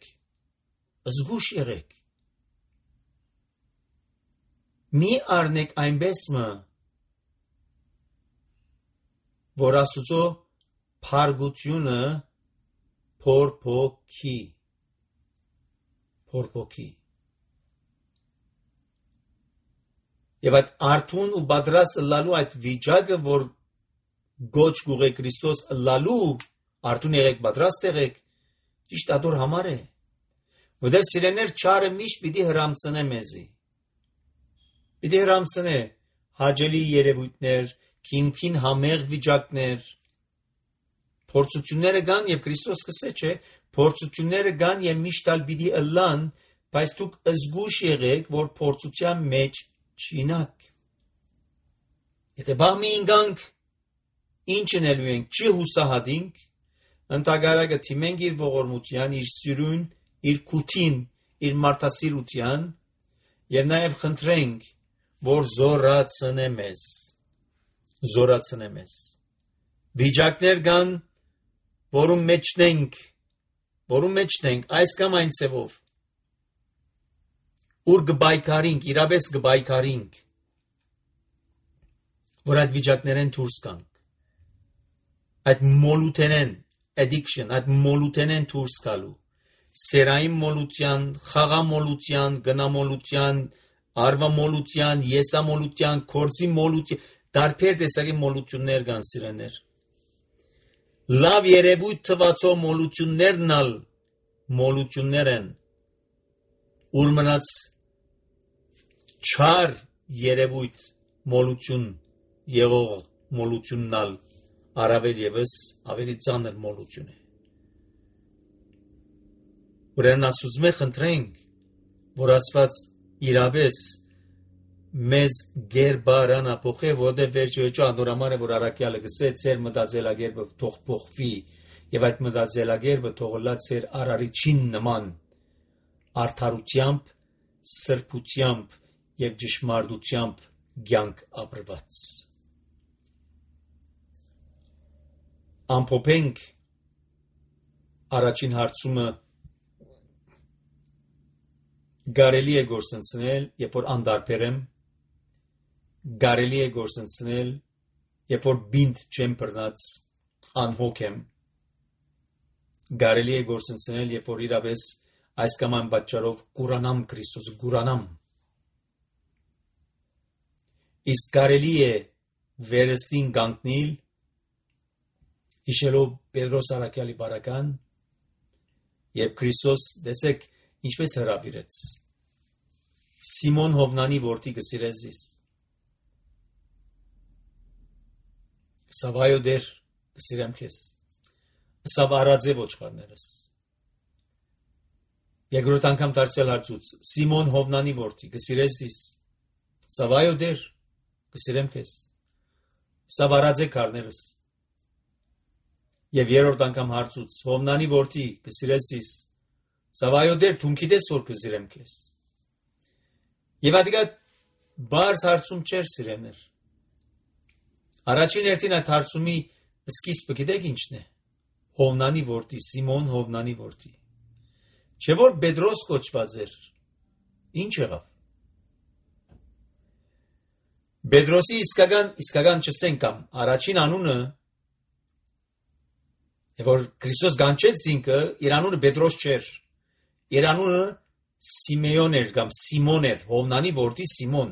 եղեք, մի առնեք այնպես մը, որ Աստուծո փարգությունը փորփոքի։ Եվ այդ արթուն ու պատրաստ լալու այդ վիճակը, որ գոչ գուղե Քրիստոս լալու, արթուն եղեք, պատրաստ եղեք, ճիշտ ադոր համար է, որտեղ սիրեներ չարը միշտ պիտի հրամցնե մեզի, պիտի հրամցնե հաճելի երևույթներ, քիմքին համեղ վիճակներ, փորձությունները կան եւ Քրիստոս կսե չէ, փորձությունները կան եւ միշտ ալ պիտի ըլլան, բայց դուք զգուշ եղեք, որ փորձության մեջ չինակ։ Եթե բամի ինգանք ինչ նելու ենք, չի հուսահատինք, ընդհանրակը թիմենք իր ողորմության, իր սյուրուն, իր քութին, իր մարդասիրության եւ նաեւ խնդրենք, որ զորացնե մեզ։ Վիճակներ կան, որում մեջնենք, այս կամ այն ցևով, ուր գբայքարինք, իրապես գբայքարինք, որ այդ վիճակներեն դուրս գանք, այդ մոլութենեն, addiction, այդ մոլութենեն դուրս գալու, սերային մոլության, խաղամոլության, գնամոլության, արվամոլության, եսամոլության, կորձի մոլության, տարբեր տեսակի մոլություններ կան սիրեներ։ Լավ երևույթ թվացող մոլություններ են, ուր մնաց չար երևույթ մոլություն եղող մոլություննալ առավել եւս ավելի ծանր մոլություն է։ Ուրեմն Աստծո խնդրենք, որ Աստված իրապես մեզ գերբարան ապոխե, որտեղ վերջո անդորամար է, որ առաքյալը գսե ծեր մտածելակերպը թող փոխվի եւ այդ մտածելակերպը թող լա ծեր արարիչին նման արդարությամբ, սրբությամբ եւ ճշմարտությամբ կյանք ապրված։ Ամփոփենք առաջին հարցումը Գարելի է գործընծնել, երբ որ անդարբեր եմ, գարելի է գործընծնել, երբ որ բինդ չեմ բռնած, անհոգ եմ, գարելի է գործընծնել, երբ որ իրապես այս կամ այն պատճառով կուրանամ Քրիստոսը, կուրանամ։ Իսկ գարելի է վերստին կանգնել, հիշելով Պետրոս առաքյալի բարական, երբ Քրիստոս տեսեք ինչպես հրավիրեց Սիմոն Հովնանի որդի կսիրեզիս Սավայո դեր կսիրեմ քեզ Սավ արածե ոչխարներս Երկրորդ անգամ դարձյալ հարցուց Սիմոն Հովնանի որդի կսիրեզիս Սավայո դեր կսիրեմ քեզ Սավ արածե քարներս Եվ երրորդ անգամ հարցուց Հովնանի որդի կսիրեզիս Սավայո դեր թունքի դես որ կսիրեմ քեզ Եվ ադիգա բարձ հարցում չեր սիրեներ Առաջին երթին այդ հարցումի սկիզբը գիտեք ինչն է Հովնանի որդի Սիմոն Հովնանի որդի Չէ որ Պետրոս կոչված էր Ինչ եղավ Պետրոսի իսկական չսենք կամ առաջին անունը Եվ որ Քրիստոս գանչեց ինքը իր անունը Պետրոս չէր Իր անունը Սիմեոն էր կամ Սիմոն էր Հովնանի որդի Սիմոն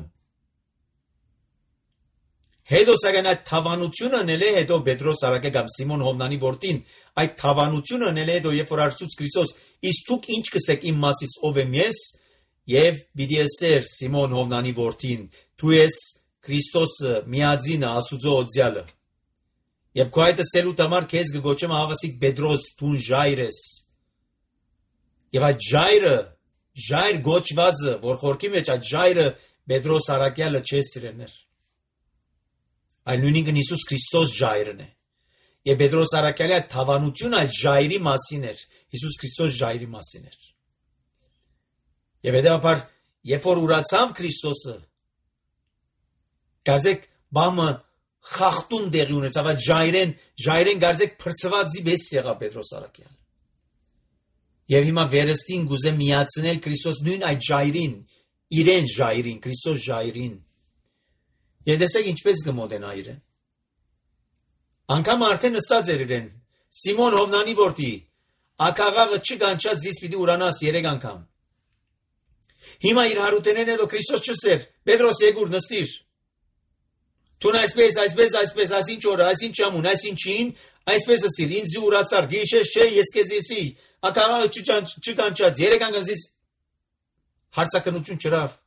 Հետո սակայն այդ թավանությունը նել է հետո Պետրոս առաքե կամ Սիմոն Հովնանի որդին այդ թավանությունը նել է հետո երբ որ արծուց Քրիստոս իսկ դուք ինչ կսեք իմ մասից ով եմ ես եւ պիտի ասեր Սիմոն Հովնանի որդին դու ես Քրիստոսը միածինը Աստուծո օձյալը եւ քո այդ սելուտ համար քեզ կգոչեմ հավասիկ Պետրոս դու ժայր ես եւ այդ ժայր գոչվածը որ խորքի մեջ այդ ժայրը Պետրոս առաքյալը չէ սիրելներ Այլ նույնիսկ Հիսուս Քրիստոս ժայրն է։ Եվ Պետրոս առաքյալի այդ թավանությունը այդ ժայրի մասին էր։ Հիսուս Քրիստոս ժայրի մասին էր։ Եվ հետևաբար, երբ որ ուրացավ Քրիստոսը, Գարձեք բամը խախտում դեղի ունեցավ, այդ ժայրեն գարձեք փրծվածի պես եղավ Պետրոս Արաքյալ։ Եվ հիմա վերստին գուզե միացնել Քրիստոս նույն այդ ժայրին, իրեն ժայրին, Քրիստոս ժայրին։ Եվ տեսեք ինչպես գմոտենա իրեն։ Անկամ արդեն ասած էր իրեն, Սիմոն Հովնանի որդի, ակաղաղը չկանչած զիս պիտի ուրանաս 3 անգամ։ Հիմա իր հարուտենեն հետո Քրիստոս չսեր, Պետրոս եկուր նստիր։ Տուն այսպես, այսինչ օրը, այսինչ ամուն, այսինչին, այսպես ասիր, ինձ ուրացար, գիշես չէ, ես քեզ եսի, ակաղաղը չկանչած 3 անգամ զիս հարցակնություն չրավ։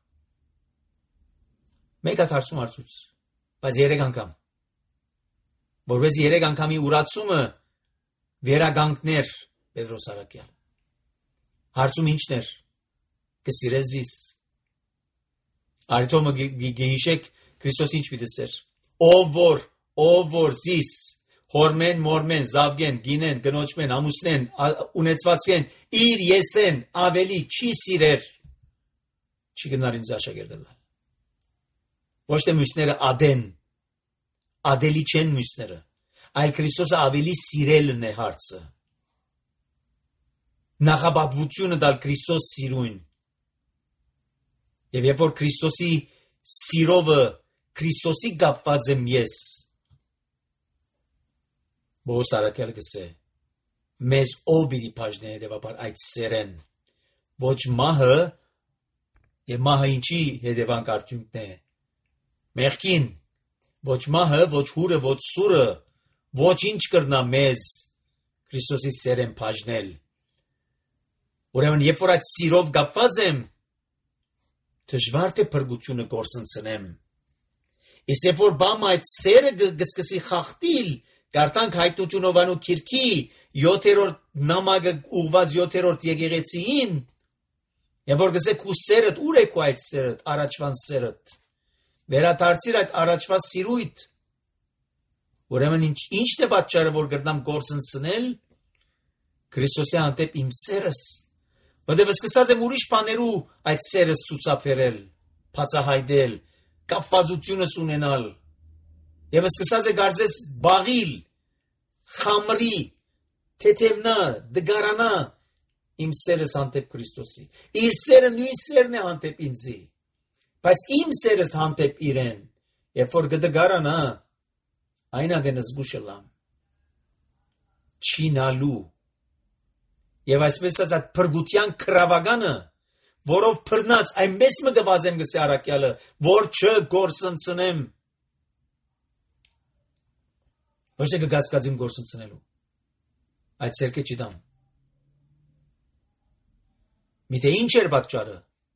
Մեկ հատ հարցում հարցուց, բայց 3 անգամ։ Որպես 3 անգամի ուրացումը վերագանքներ Պետրոս Արաքյալ։ Հարցում ինչն էր։ Կսիրես զիս։ Արիթոմը գիհիշեք Քրիստոս ինչ պիտեսեր։ Ով որ զիս, հորմեն, մորմեն, զավգեն, գինեն, գնոճմեն, ամուսնեն, ունեցվածքեն, իր եսեն ավելի չի սիրեր, չի գնար ինձ աշակերտել։ Ոչ թե մյուսները ադելի չեն մյուսները, այլ Քրիստոսը ավելի սիրելն է հարցը։ Նախապատվությունը դալ Քրիստոս սիրուն։ Եվ երբ որ Քրիստոսի սիրովը Քրիստոսի կապված եմ ես, Բոս Արաքյալը գսե, մեզ ով պիտի բաժնի հետևաբար այդ սերեն, ոչ մահը, եւ մահը ինչի հետևանք արդյունքն է, մեղքին, ոչ մահը, ոչ հուրը, ոչ սուրը, ոչ ինչ կրնա մեզ Քրիստոսի սերեն բաժնել։ Ուրեմն երբ որ այդ սիրով կապված եմ, դժվար թե փրկությունը գործընծնեմ։ Իսկ երբ որ բամ այդ սերը գսկսի խախտիլ, Գարտանք հայտնություն Հովանու քիրքի 7-րդ նամակը ուղված 7-րդ եկեղեցիին, եւ որ գսե քու սերդ ուր է քու այդ սերդ, առաջվան սերդ։ Վերադարձիր այդ առաջվա սիրույթ։ Ուրեմն ինչն է պատճառը, որ գրնամ գործընծնել Քրիստոսի հանդեպ իմ սերս։ Որտեղ սկսած եմ ուրիշ բաներու այդ սերս ցուցաբերել, բացահայտել, կապվածությունս ունենալ։ Եվ սկսած է գարձես բաղիլ, խամրի, թեթևնա, դգարանա իմ սերս հանդեպ Քրիստոսի։ Իր սերը նույն սերն է հանդեպ ինձի, բայց իմ սերս հանդեպ իրեն, երբ որ գդգարանա, այն ադեն զգուշելամ, չինալու, եւ այսպես ասած փրկության քրավագանը, որով փրնած այնպես մգվազեմ գսե Արաքյալը, որ չգործընծնեմ։ Ոչ թե կգասկածիմ գործընծնելու, այդ սերկե չդամ։ Միտե ինչ էր պատճառը։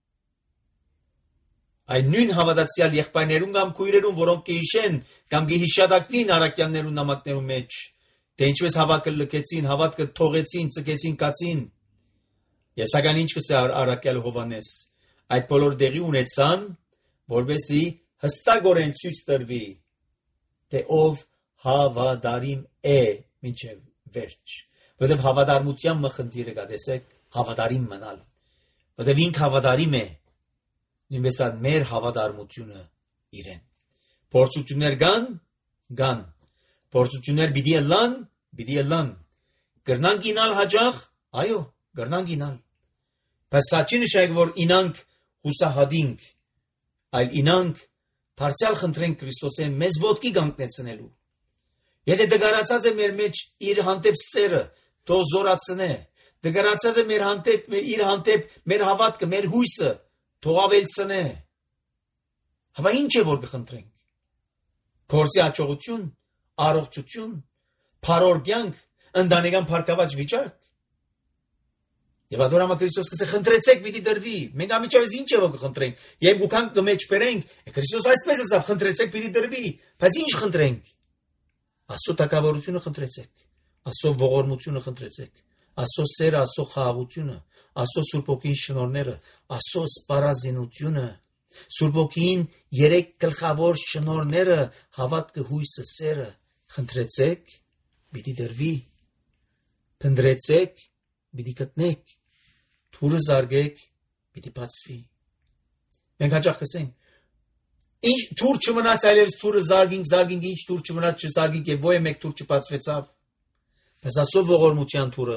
Այն նույն հավատացյալ եղբայրներուն կամ քույրերուն, որոնք կհիշեն կամ կհիշադակվին Արաքյալներուն նամակներու մեջ, թե ինչպես հավատքը լքեցին, հավատքը թողեցին, ցկեցին, կացին։ Եվ սակայն ինչ կսե Արաքյալ Հովանես, այդ բոլոր դեղի ունեցան, որովհետեւ հստակորեն ցույց տրվի, թե ով հավատարիմ է մինչև վերջ։ Որովհետև հավատարմության մխնդիրը կա, տեսեք, հավատարիմ մնալ։ Որովհետև ինքը հավատարիմ է, նույնպես մեր հավատարմությունը իրեն։ Փորձություններ կան, փորձություններ պիտի ելան, կրնանք ինալ հաջող, այո, կրնանք ինալ։ Բայց սա չի նշանակի, որ ինանք հուսահատինք, այլ ինանք դարձյալ խնդրենք Քրիստոսեն մեզ ոտքի կանգնեցնելու։ Եթե դգարացած է մեր մեջ իր հանդեպ սերը, թող զորացնե, դգարացած է իր հանդեպ մեր հավատքը, մեր հույսը, թող ավելցնե։ Հապա ինչ է որ կխնդրենք։ Գործի հաջողություն, առողջություն, փառոր կյանք, ընտանեկան փառքաված վիճակ։ Եվ ադորամա Քրիստոս կսե խնդրեցեք պիտի դրվի։ Մենք ամիջավես ինչ է որ կխնդրենք։ Եվ գուքանք կմեջ բերենք, Քրիստոս այսպես ասավ խնդրեցեք պիտի դրվի, բայց ինչ խնդրենք։ Աստծո տակավորությունը խնդրեցեք, Աստծո ողորմությունը խնդրեցեք, Աստծո սերը, Աստծո խաղաղությունը, Աստծո Սուրբ Օգին շնորհները, Աստծո սպառազինությունը, Սուրբ Օգին 3 գլխավոր շնորհները, հավատքը, հույսը, սերը, խնդրեցեք, պիտի դրվի, փնտրեցեք, պիտի գտնեք, թուրը զարգեք, պիտի բացվի։ Մենք հաճախ կսենք, Ինչ թուր չմնաց այլևս թուրը զարգինք ինչ թուր չմնաց չզարգինք եւ ո՞ե մեկ թուր չբացվեցավ բայց ասո ողորմության թուրը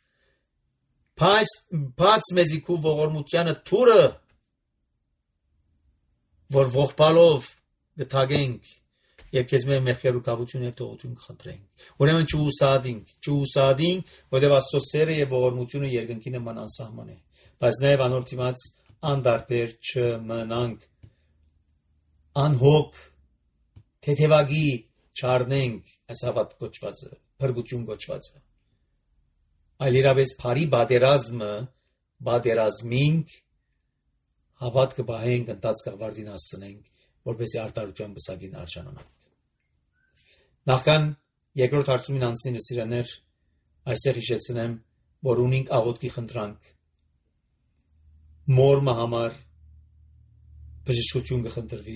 բաց մեզի քու ողորմությանը թուրը որ ողբալով գտագենք եւ քեզ մեր մեղքերուկավություն եւ տողություն կխնդրենք ուրեմն չուսադինք որովհետեւ Աստծո սերը եւ ողորմությունը երկնքի նման անսահման է բայց նաեւ անոր դիմաց անդարբեր չմնանք անհոգ թեթևագի չառնենք այս հավատ կոչվածը փրկություն կոչվածը այլ իրավես բարի բادرազմինք հավատ կբահենք ընտած կաղվարդին հասցնենք որպեսզի արտարության բսակին արժանանանք նախքան երկրորդ հարցումին անցնելը սիրաներ այստեղ հիշեցնեմ որ ունենք աղոթքի խնդրանք մորմը համար բժշկություն կխնդրվի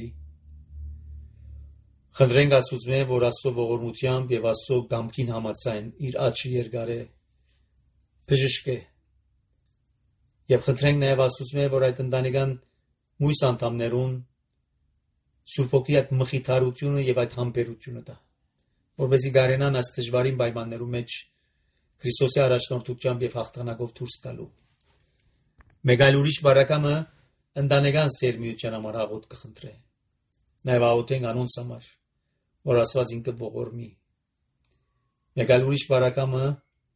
խնդրենք Աստծո որ Աստծո ողորմությամբ եւ Աստծո կամքին համաձայն իր աչքը երկարե բժշկե եւ խնդրենք նաեւ Աստծո որ այդ ընտանեկան մույս անդամներուն Սուրբ Օգի այդ մխիթարությունը եւ այդ համբերությունը տա որովհետեւ գարենան այս դժվարին պայմաններում մեջ Քրիստոսի առաջնորդությամբ եւ հաղթանակով դուրս գալու մեկ այլ ուրիշ բարակամը ընտանեկան սերմիության համար աղոթք կխնդրե նաեւ աղոթենք անոնց համար որ Աստված ինքը ողորմի մեկ այլ ուրիշ բարակամը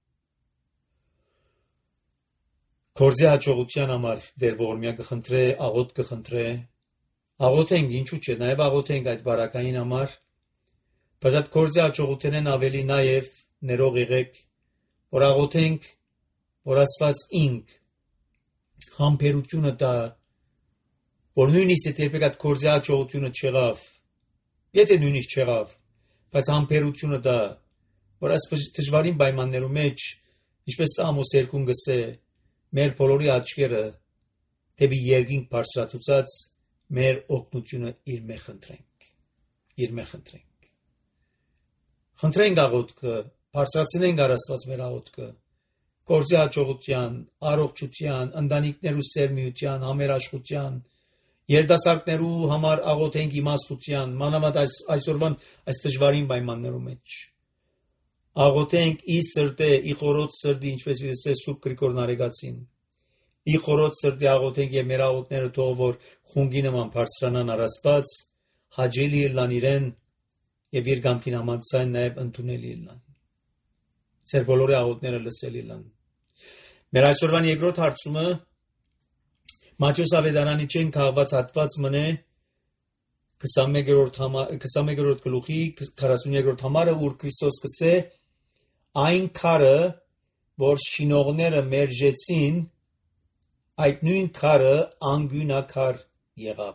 Գործի հաջողության համար դեր ողորմյա կխնդրե աղոթք կխնդրե աղոթենք ինչու՞ չէ նաև աղոթենք այդ բարակային համար բայց այդ գործի հաջողությունն ավելի նաև ներող եղեք որ աղոթենք որ Աստված ինք համբերությունը տա որ նույնիսկ եթե այդ գործի հաջողությունը չեղավ եթե նույնիսկ չեղավ բայց համբերությունը տա որ այս դժվարին պայմաններում մեջ ինչպես Սամոս 2-ն գսե մեր բոլորի աչքերը դեպի երկինք բարձրացուցած մեր օգնությունը իր մեջ խնդրենք խնդրենք աղոթքը բարձրացնենք Աստված մեր աղոթքը գործի հաջողության առողջության ընտանիքներու սերմիության համերաշխության երիտասարդներու համար աղոթենք իմաստության մանավանդ այսօրվան այս դժվարին պայմաններում մեջ աղոթենք ի սրտե ի խորոց սրտի ինչպես վիճե Սուրբ Գրիգոր Նարեգացին ի խորոց սրտի աղոթենք եւ մեր աղոթները թող որ խունգի նման բարձրանան Աստված հաջելի լան իրեն եւ իր կամքին համաձայն նաեւ ընդունելի լան ծեր բոլորի աղոթները լսելի լան մեր այսօրվան երկրորդ հարցումը Մատթեոս ավետարանի չեն քաղված հատված մնե 21-րդ գլուխի 43-րդ համարը ուր Քրիստոս կսե այն քարը որ շինողները մերժեցին այդ նույն քարը անգյունակար եղավ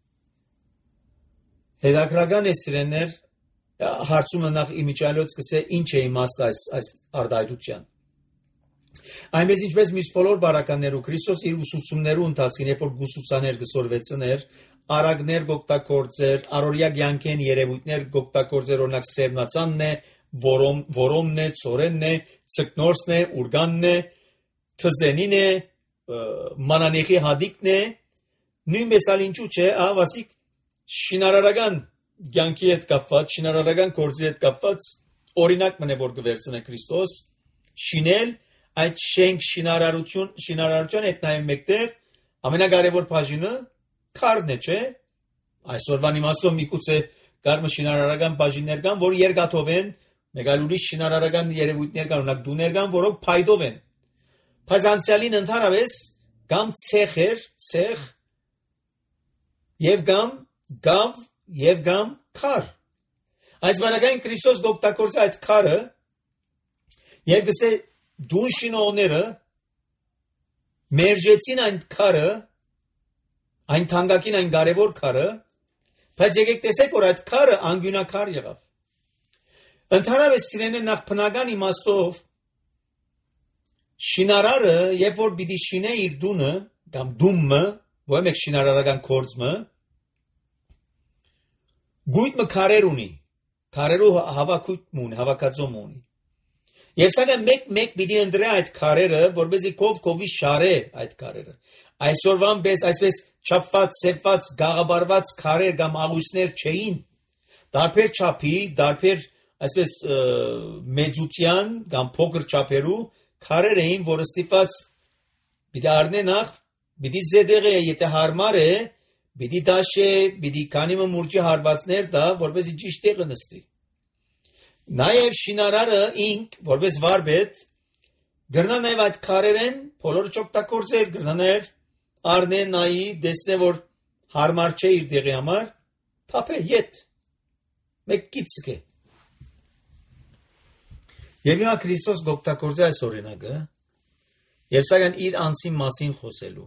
հետաքրական է սիրեներ հարցումը նախ իմիջիալոց կսե ինչ է իմաստ այս արտահայտության այնպես ինչպես մյուս բոլոր բարականներու Քրիստոս իր ուսուցումներու ընթացքին երբ որ գուսուցաներ գսորվեցներ արագներ գոկտակորձեր առօրյա կյանքեն երևույթներ գոկտակորձեր օրինակ սերնացանն է որոմն է ծորենն է ցկնորսն է ուրգանն է թզենին է մանանեխի հադիկն է նույնպես ալ ինչու չէ ավասիկ շինարարական կյանքի հետ կապված շինարարական գործի հետ կապված օրինակ մնե որ կվերցնե Քրիստոս շինել այդ շենք շինարարության հետ նաև մեկտեղ ամենակարևոր բաժինը քարն է չէ այսօրվան իմաստով միգուցե կար շինարարական բաժիններ կան որ երկաթով են մեկ այլ ուրիշ շինարարական երևույթներ կան օրինակ դուներ կան որոնք փայդով են բայց անցյալին ընդհանրապես կամ ցեխ եւ կամ քար այս բանական Քրիստոս գոկտակորձ այդ քարը եւ գսե դու շինողները մերժեցին այն քարը այն թանկագին այն կարևոր քարը բայց եկեք տեսեք որ այդ քարը անգյունակար եղավ ընդհանրապես սիրենը նախ բնական իմաստով շինարարը երբ որ պիտի շինե իր դունը կամ դումը ո՞ր մեկ շինարարական կորձը գույտը քարեր ունի քարերու հավաքածում ունի եւ սակայն մեկ պիտի ընդրե այդ քարերը որպեսզի կովի շարե այդ քարերը Այսօրվան պես այսպես չափված, սեպված, գաղաբարված քարեր կամ աղյուսներ չէին։ Տարբեր չափի, տարբեր այսպես մեծության կամ փոքր չափերու քարեր էին, որը ստիպված պիտի առնե նախ, պիտի զեդեղե, եթե հարմար է, պիտի դաշե, պիտի քանի մուրճի հարվածներ դա, որպեսզի ճիշտ տեղը նստի։ Նաև շինարարը ինք, որպես վարպետ, գրնա նաև այդ քարերեն բոլորը չօգտագործել, գրնա նաև առնե նայի, տեսնե որ հարմար չէ իր տեղի համար, թափե ետ, մեկ կիցկե։ Եվ հիմա Քրիստոս գօգտագործե այս օրինակը, եւ սակայն իր անձին մասին խոսելու։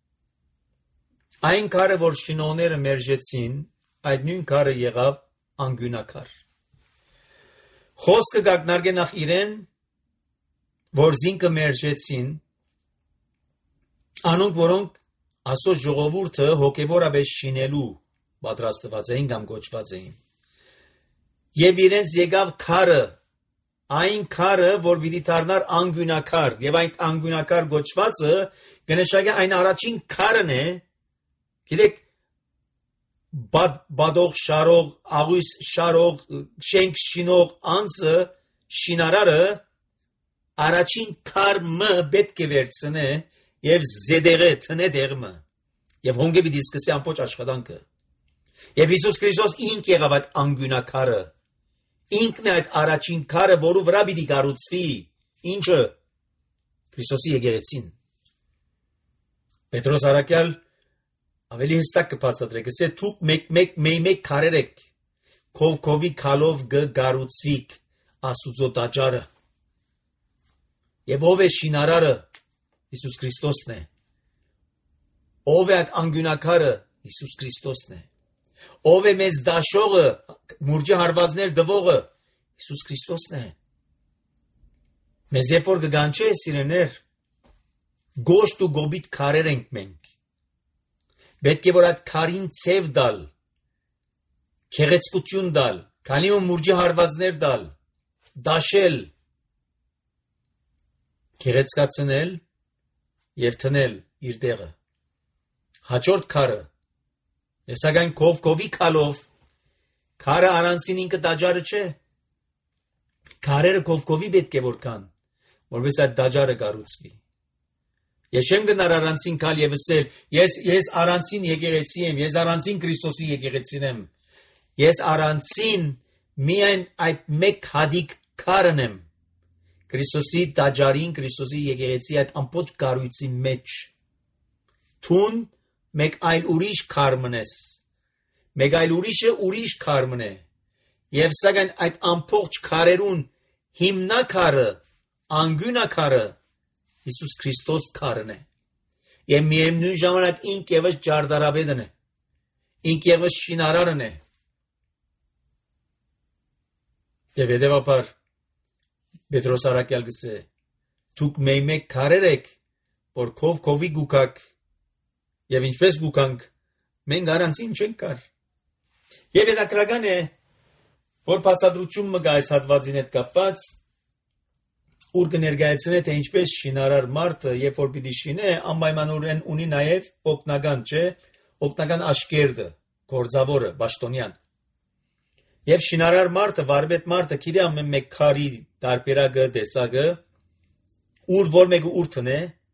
Այն քարը, որ շինողները մերժեցին, այդ նույն քարը եղավ անգյունակար։ Խոսքը գակնարկե նախ իրեն, որ զինքը մերժեցին, անոնք, որոնք Աստծո ժողովուրդը հոգևորապես շինելու պատրաստված էին կամ կոչված էին։ Եվ իրենց եկավ քարը, այն քարը, որ պիտի դառնար անգյունակար, եւ այն անգյունակար կոչվածը կնշանակի այն առաջին քարն է, գիտեք, բադող շարող, աղույս շարող, շենք շինող անձը, շինարարը առաջին քարը պետք է վերցնե եւ զեդեղե տնե դերմը եւ հոնգե պիտի սկսի ամբողջ աշխատանքը։ Եվ Հիսուս Քրիստոս ինք եղավ այդ անգյունակարը, ինքն է այդ առաջին քարը, որու վրա պիտի կառուցվի ինչը Քրիստոսի եկեղեցին։ Պետրոս առաքյալ ավելի հստակ կբացատրի, գսե դուք մեկ քարեր եք, քովի քալով կառուցվիք Աստուծո տաճարը։ Եվ ով է շինարարը, Հիսուս Քրիստոսն է։ Ով է այդ անգյունակարը, Հիսուս Քրիստոսն է։ Ով է մեզ դաշողը, մուրճի հարվածներ դվողը, Հիսուս Քրիստոսն է։ Մեզ երբ որ կգանչե սիրեներ, գոշտ ու գոբիտ քարեր ենք մենք։ Պետք է որ այդ քարին ցև դալ, քեղեցկություն դալ, քանի ու մուրճի հարվածներ դալ, դաշել, քեղեցկացնել եւ թնել իր տեղը։ Հաջորդ քարը, սակայն քովի քալով, քարը առանցին ինքը տաճարը չէ։ Քարերը քովի պետք է որ կան, որպես այդ տաճարը կառուցվի։ Ես չեմ գնար առանցին քալ եւ ասել, ես առանցին եկեղեցի եմ, ես առանցին Քրիստոսի եկեղեցին եմ։ Ես առանցին միայն այդ մեկ հադիկ քարն եմ։ Քրիստոսի տաճարին, Քրիստոսի եկեղեցի այդ ամբողջ կառույցի մեջ։ Թուն մեկ այլ ուրիշ քար մնես։ Մեկ այլ ուրիշը ուրիշ քար մնե։ Եվ սակայն այդ ամբողջ քարերուն հիմնակարը, անգյունակարը Հիսուս Քրիստոս քարն է։ Եվ միևնույն ժամանակ ինք եւս ջարդարաբեդն է։ Ինք եւս շինարարն է։ Եվ հետևաբար Պետրոս առաքյալ գսե, դուք մեկ քարեր եք, որ քովի գուկակ, եւ ինչպես գուկանք, մենք առանցին չենք կար։ Եվ հետաքրական է, որ բացատրություն մը գա այս հատվածին հետ կապված, ուր կներկայացնե, թե ինչպես շինարար մարդը, երբ որ պիտի շինե, անպայմանորեն ունի նաեւ օգնական, չէ, օգնական աշկերտը, գործավորը, պաշտոնյան։ Եվ շինարար մարդը, վարպետ մարդը գիտի ամեն մեկ քարի տարբերակը, տեսակը, ուր որ մեկը ուր տնե,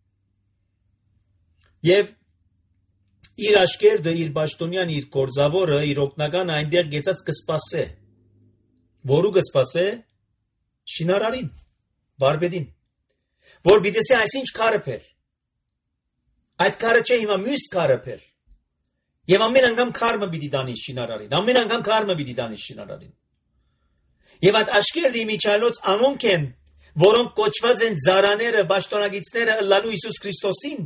եւ իր աշկերտը, իր պաշտոնյան, իր գործավորը, իր օգնականը այնտեղ գեցած կսպասե։ Որու կսպասե շինարարին, վարպետին, որ պիտի այսինչ քարը փեր։ Այդ քարը չէ հիմա մյուս քարը փեր։ Եվ ամեն անգամ քարը պիտի դանի շինարարին, ամեն անգամ քարը պիտի դանի շինարարին։ Եվ այդ աշկերտի միջալոց անոնք են, որոնք կոչված են ծառաները, պաշտոնագիցները ըլլալու Հիսուս Քրիստոսին։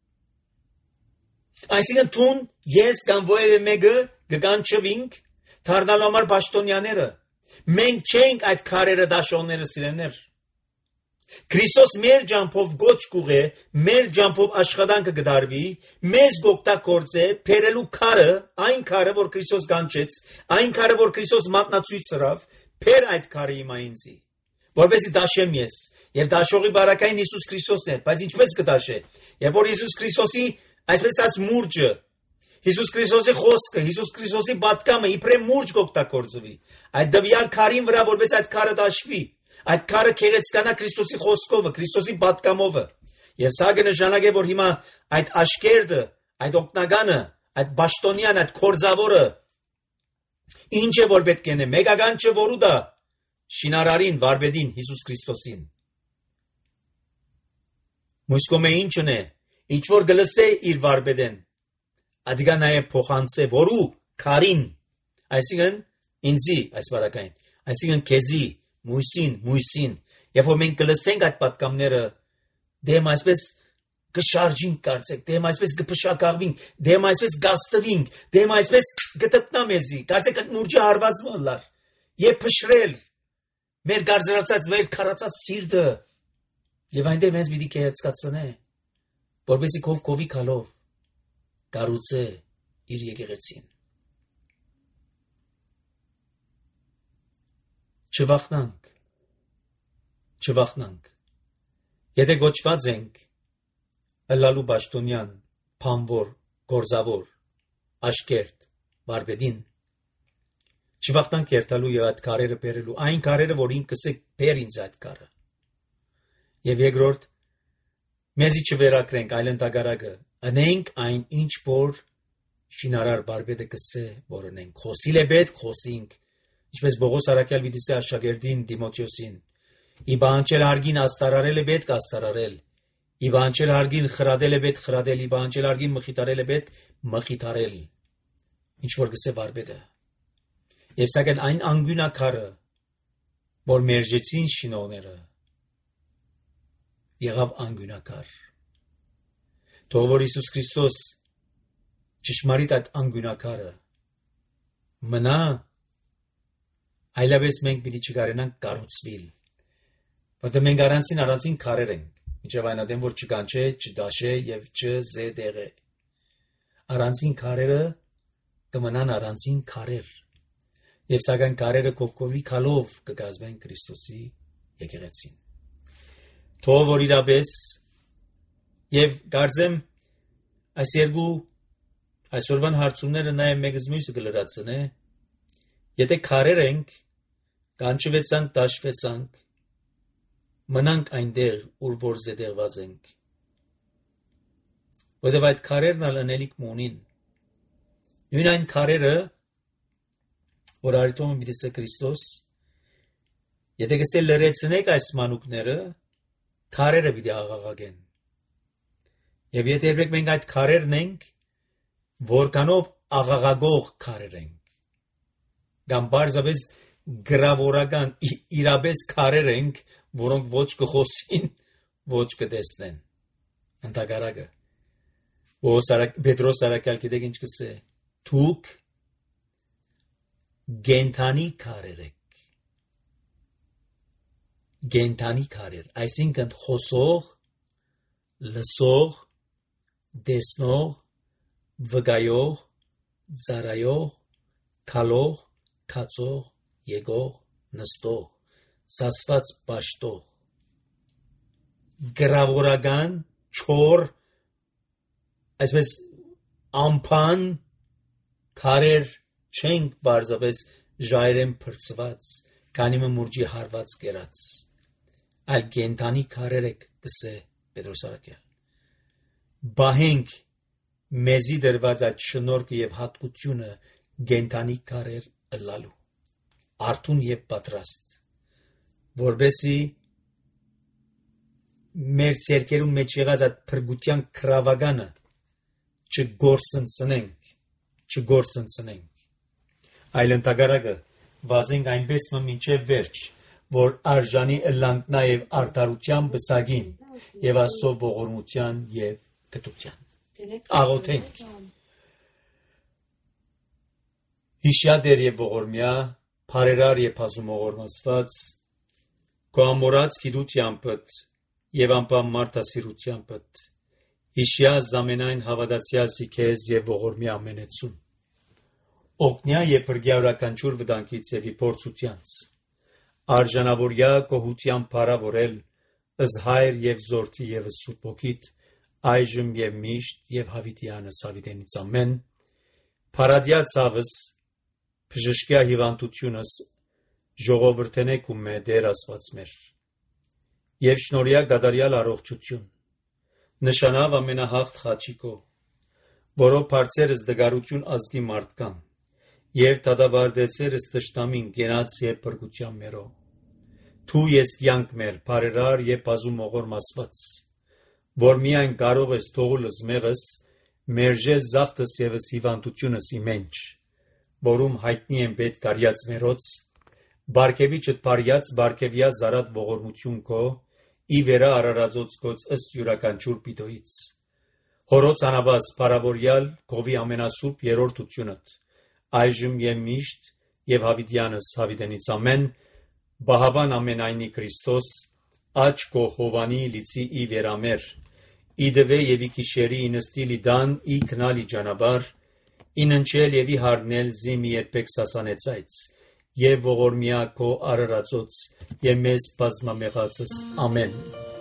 Այսինքն տուն ես կամ որևէ մեկը կկանչվինք դառնալու համար պաշտոնյաները։ Մենք չենք այդ քարերը դաշողները սիրելներ։ Քրիստոս մեր ջամփով գոչ կուղե, մեր ջամփով աշխատանքը կդարվի, մեզ գօգտագործե փերելու քարը, այն քարը, որ Քրիստոս կանչեց, այն քարը, որ Քրիստոս մատնացույց սրավ, փեր այդ քարը հիմա ինձի, որպեսզի դաշեմ ես, եւ դաշողի բարակային Հիսուս Քրիստոսն է, բայց ինչպես կդաշե, եւ որ Հիսուս Քրիստոսի Այսպես ասած մուրջը Հիսուս Քրիստոսի խոսքը, Հիսուս Քրիստոսի պատկամը իբրե մուրջ կօգտագործվի։ Այդ դվյալ քարին վրա որպես այդ քարը դաշվի, այդ քարը քերեցկանա Քրիստոսի խոսքով, Քրիստոսի պատկամով։ Եվ սա կնշանակե, որ հիմա այդ աշկերտը, այդ օգնականը, այդ բաշտոնյան, այդ կորձավորը ինչ է որ պետք է մեկական չէ որու դա շինարարին, վարպետին, Հիսուս Քրիստոսին։ Մուսկոմե ինչն է, ինչ որ գլսե իր վարպետեն, ադիգա նաև փոխանցե որու քարին, այսինքն ինձի, այս բարակային, այսինքն քեզի, մույսին, երբ որ մենք գլսենք այդ պատկամները, դեմ այսպես կշարժինք կարծեք, դեմ այսպես կփշակաղվինք, դեմ այսպես գաստվինք, դեմ այսպես կտտնամեզի, կարծեք այդ մուրջը հարված մոլար, եւ փշրել մեր գարձրացած, մեր քարացած սիրտը, եւ այնտեղ մեզ պիտի կայացկացնե, որպեսզի քովի քալով կառուցե իր եկեղեցին։ Չվախնանք։ Եթե գոչված ենք ըլլալու բաշտոնյան, փամվոր, գործավոր, աշկերտ, վարպետին, չվախնանք երթալու եւ այդ քարերը բերելու, այն քարերը, որ ինքս է բեր ինձ այդ քարը։ Եվ երկրորդ, մեզի չվերակրենք այլ ընդհակառակը, ընենք այն ինչ որ շինարար վարպետը կսե, որ ընենք։ Խոսիլ է պետք, խոսինք, ինչպես Պողոս առաքյալ պիտի ասի աշակերտին Տիմոթեոսին, ի բանջել հարգին աստարարել է պետք աստարարել, ի բանջել հարգին խրադել է պետք խրադել, ի բանջել հարգին մխիթարել է պետք մխիթարել, ինչ որ կսե վարպետը։ Եվ սակայն այն անգյունակարը, որ մերժեցին շինողները, եղավ անգյունակար։ Թող որ Հիսուս Քրիստոս ճշմարիտ այդ անգյունակարը մնա, այլապես մենք պիտի չկարենանք կառուցվել, որտեղ մենք առանցին քարեր ենք, ինչև այն ադեմ որ չկանչե, չդաշե եւ չզետեղե։ Առանցին քարերը կմնան առանցին քարեր, եւ սակայն քարերը կովկովի քալով կկազմեն Քրիստոսի եկեղեցին։ Թող որ իրապես եւ կարծեմ այս երկու այսօրվան հարցումները նաեւ մեկս մյուսը կլրացնե, եթե քարեր ենք, կանչվեցանք, դաշվեցանք, մնանք այնտեղ, ուր որ զետեղված ենք, որտեղ այդ քարերն ալանելիք մունին, նույն այն քարերը, որ արիտոմը միտիսը Քրիստոս, եթե կսել լրեցնեք այս մանուկները, քարերը պիտի աղաղակեն։ Եվ եթե երբեք մենք այդ քարերն ենք, որքանով աղաղագող քարեր ենք, կամ բարձրապես գրավորական իրապես քարեր ենք, որոնք ոչ կխոսին, ոչ կտեսնեն։ Ընդհակառակը, Պետրոս առաքյալ գիտեք ինչ կսե, դուք գենթանի քարեր եք։ Գենթանի քարեր, այսինքն խոսող, լսող, դեսնող, վգայող, ծարայող, քալող, քացող, եկող, նստող, սասված պաշտող, գրավորական, չոր, այսպես ամփան քարեր չենք բարձրապես ժայռեն փրծված, քանի մուրջի հարված կերած, այլ գենթանի քարեր եք կսե Պետրոս առաքյալ։ Բահենք մեզի դրված այդ շնորհքը եւ հատկությունը գենթանի քարեր ըլլալու, արթուն եւ պատրաստ, որբեսի մեր ցերկերում մեջ եղած այդ փրկության քրավագանը չգործընծնենք, այլ ընդհակառակը վազենք այնպես մինչև վերջ, որ արժանի ըլլանք նաև արդարության բսագին եւ Աստծո ողորմության եւ գթության։ Աղոթենք։ Հիշյադեր եւ ողորմյա, բարերար եւ հազումողորմացված, քո ամորած գիտությանդ եւ անպամ մարդասիրությանդ, հիշյա զամենայն հավատացյալի քեզ եւ ողորմյա ամենեցուն։ Օգնյա եւ բրգյարականչուր վտանգից եւ իփորձությանց, արժանավորյա կողության փարավորել, ըզ հայր եւ զորթի եւ սուրբ ոգիտ, այժմ եւ միշտ եւ հավիտյանս հավիտենից ամեն Փարադյա ցավս բժշկյա հիվանդությունս ժողովրդենեք ու մե Տեր Աստված մեր եւ շնորհյա գադարյալ առողջություն նշանավ ամենահաղթ խաչիկո որով բարձերս դգարություն ազգի մարդկան եւ դադարեցերս տշտամին գենաց եւ բրգության մերո Դու ես կյանք մեր բարերար եւ բազում ողորմ Աստված որ միայն կարող ես թողուլս մեղս մերժե զախտս եւս հիվանդությունս իմենջ որում հայտնի են պետ կարյաց մերոց բարգեվիչը բարյաց բարգեվյա զարատ ողորմություն քո ի վերա արարածոց գոց ըստ յուրաքանչյուր պիտոից հորոց անաբաս բարավորյալ գովի ամենասուրբ երրորդությունդ այժմ եւ միշտ եւ հավիտյանս հավիտենից ամեն Բահավան ամենայնի Քրիստոս աչ քո հովանի լիցի ի վերամեր իդվե եւ ի քիշերի ինստիլի դան ի քնալի ջանաբար ինընչել եւ ի հարնել զիմի երբեք սասանեցայց եւ ողորմյա քո արարածոց եւ մեզ բազմամեղածս ամեն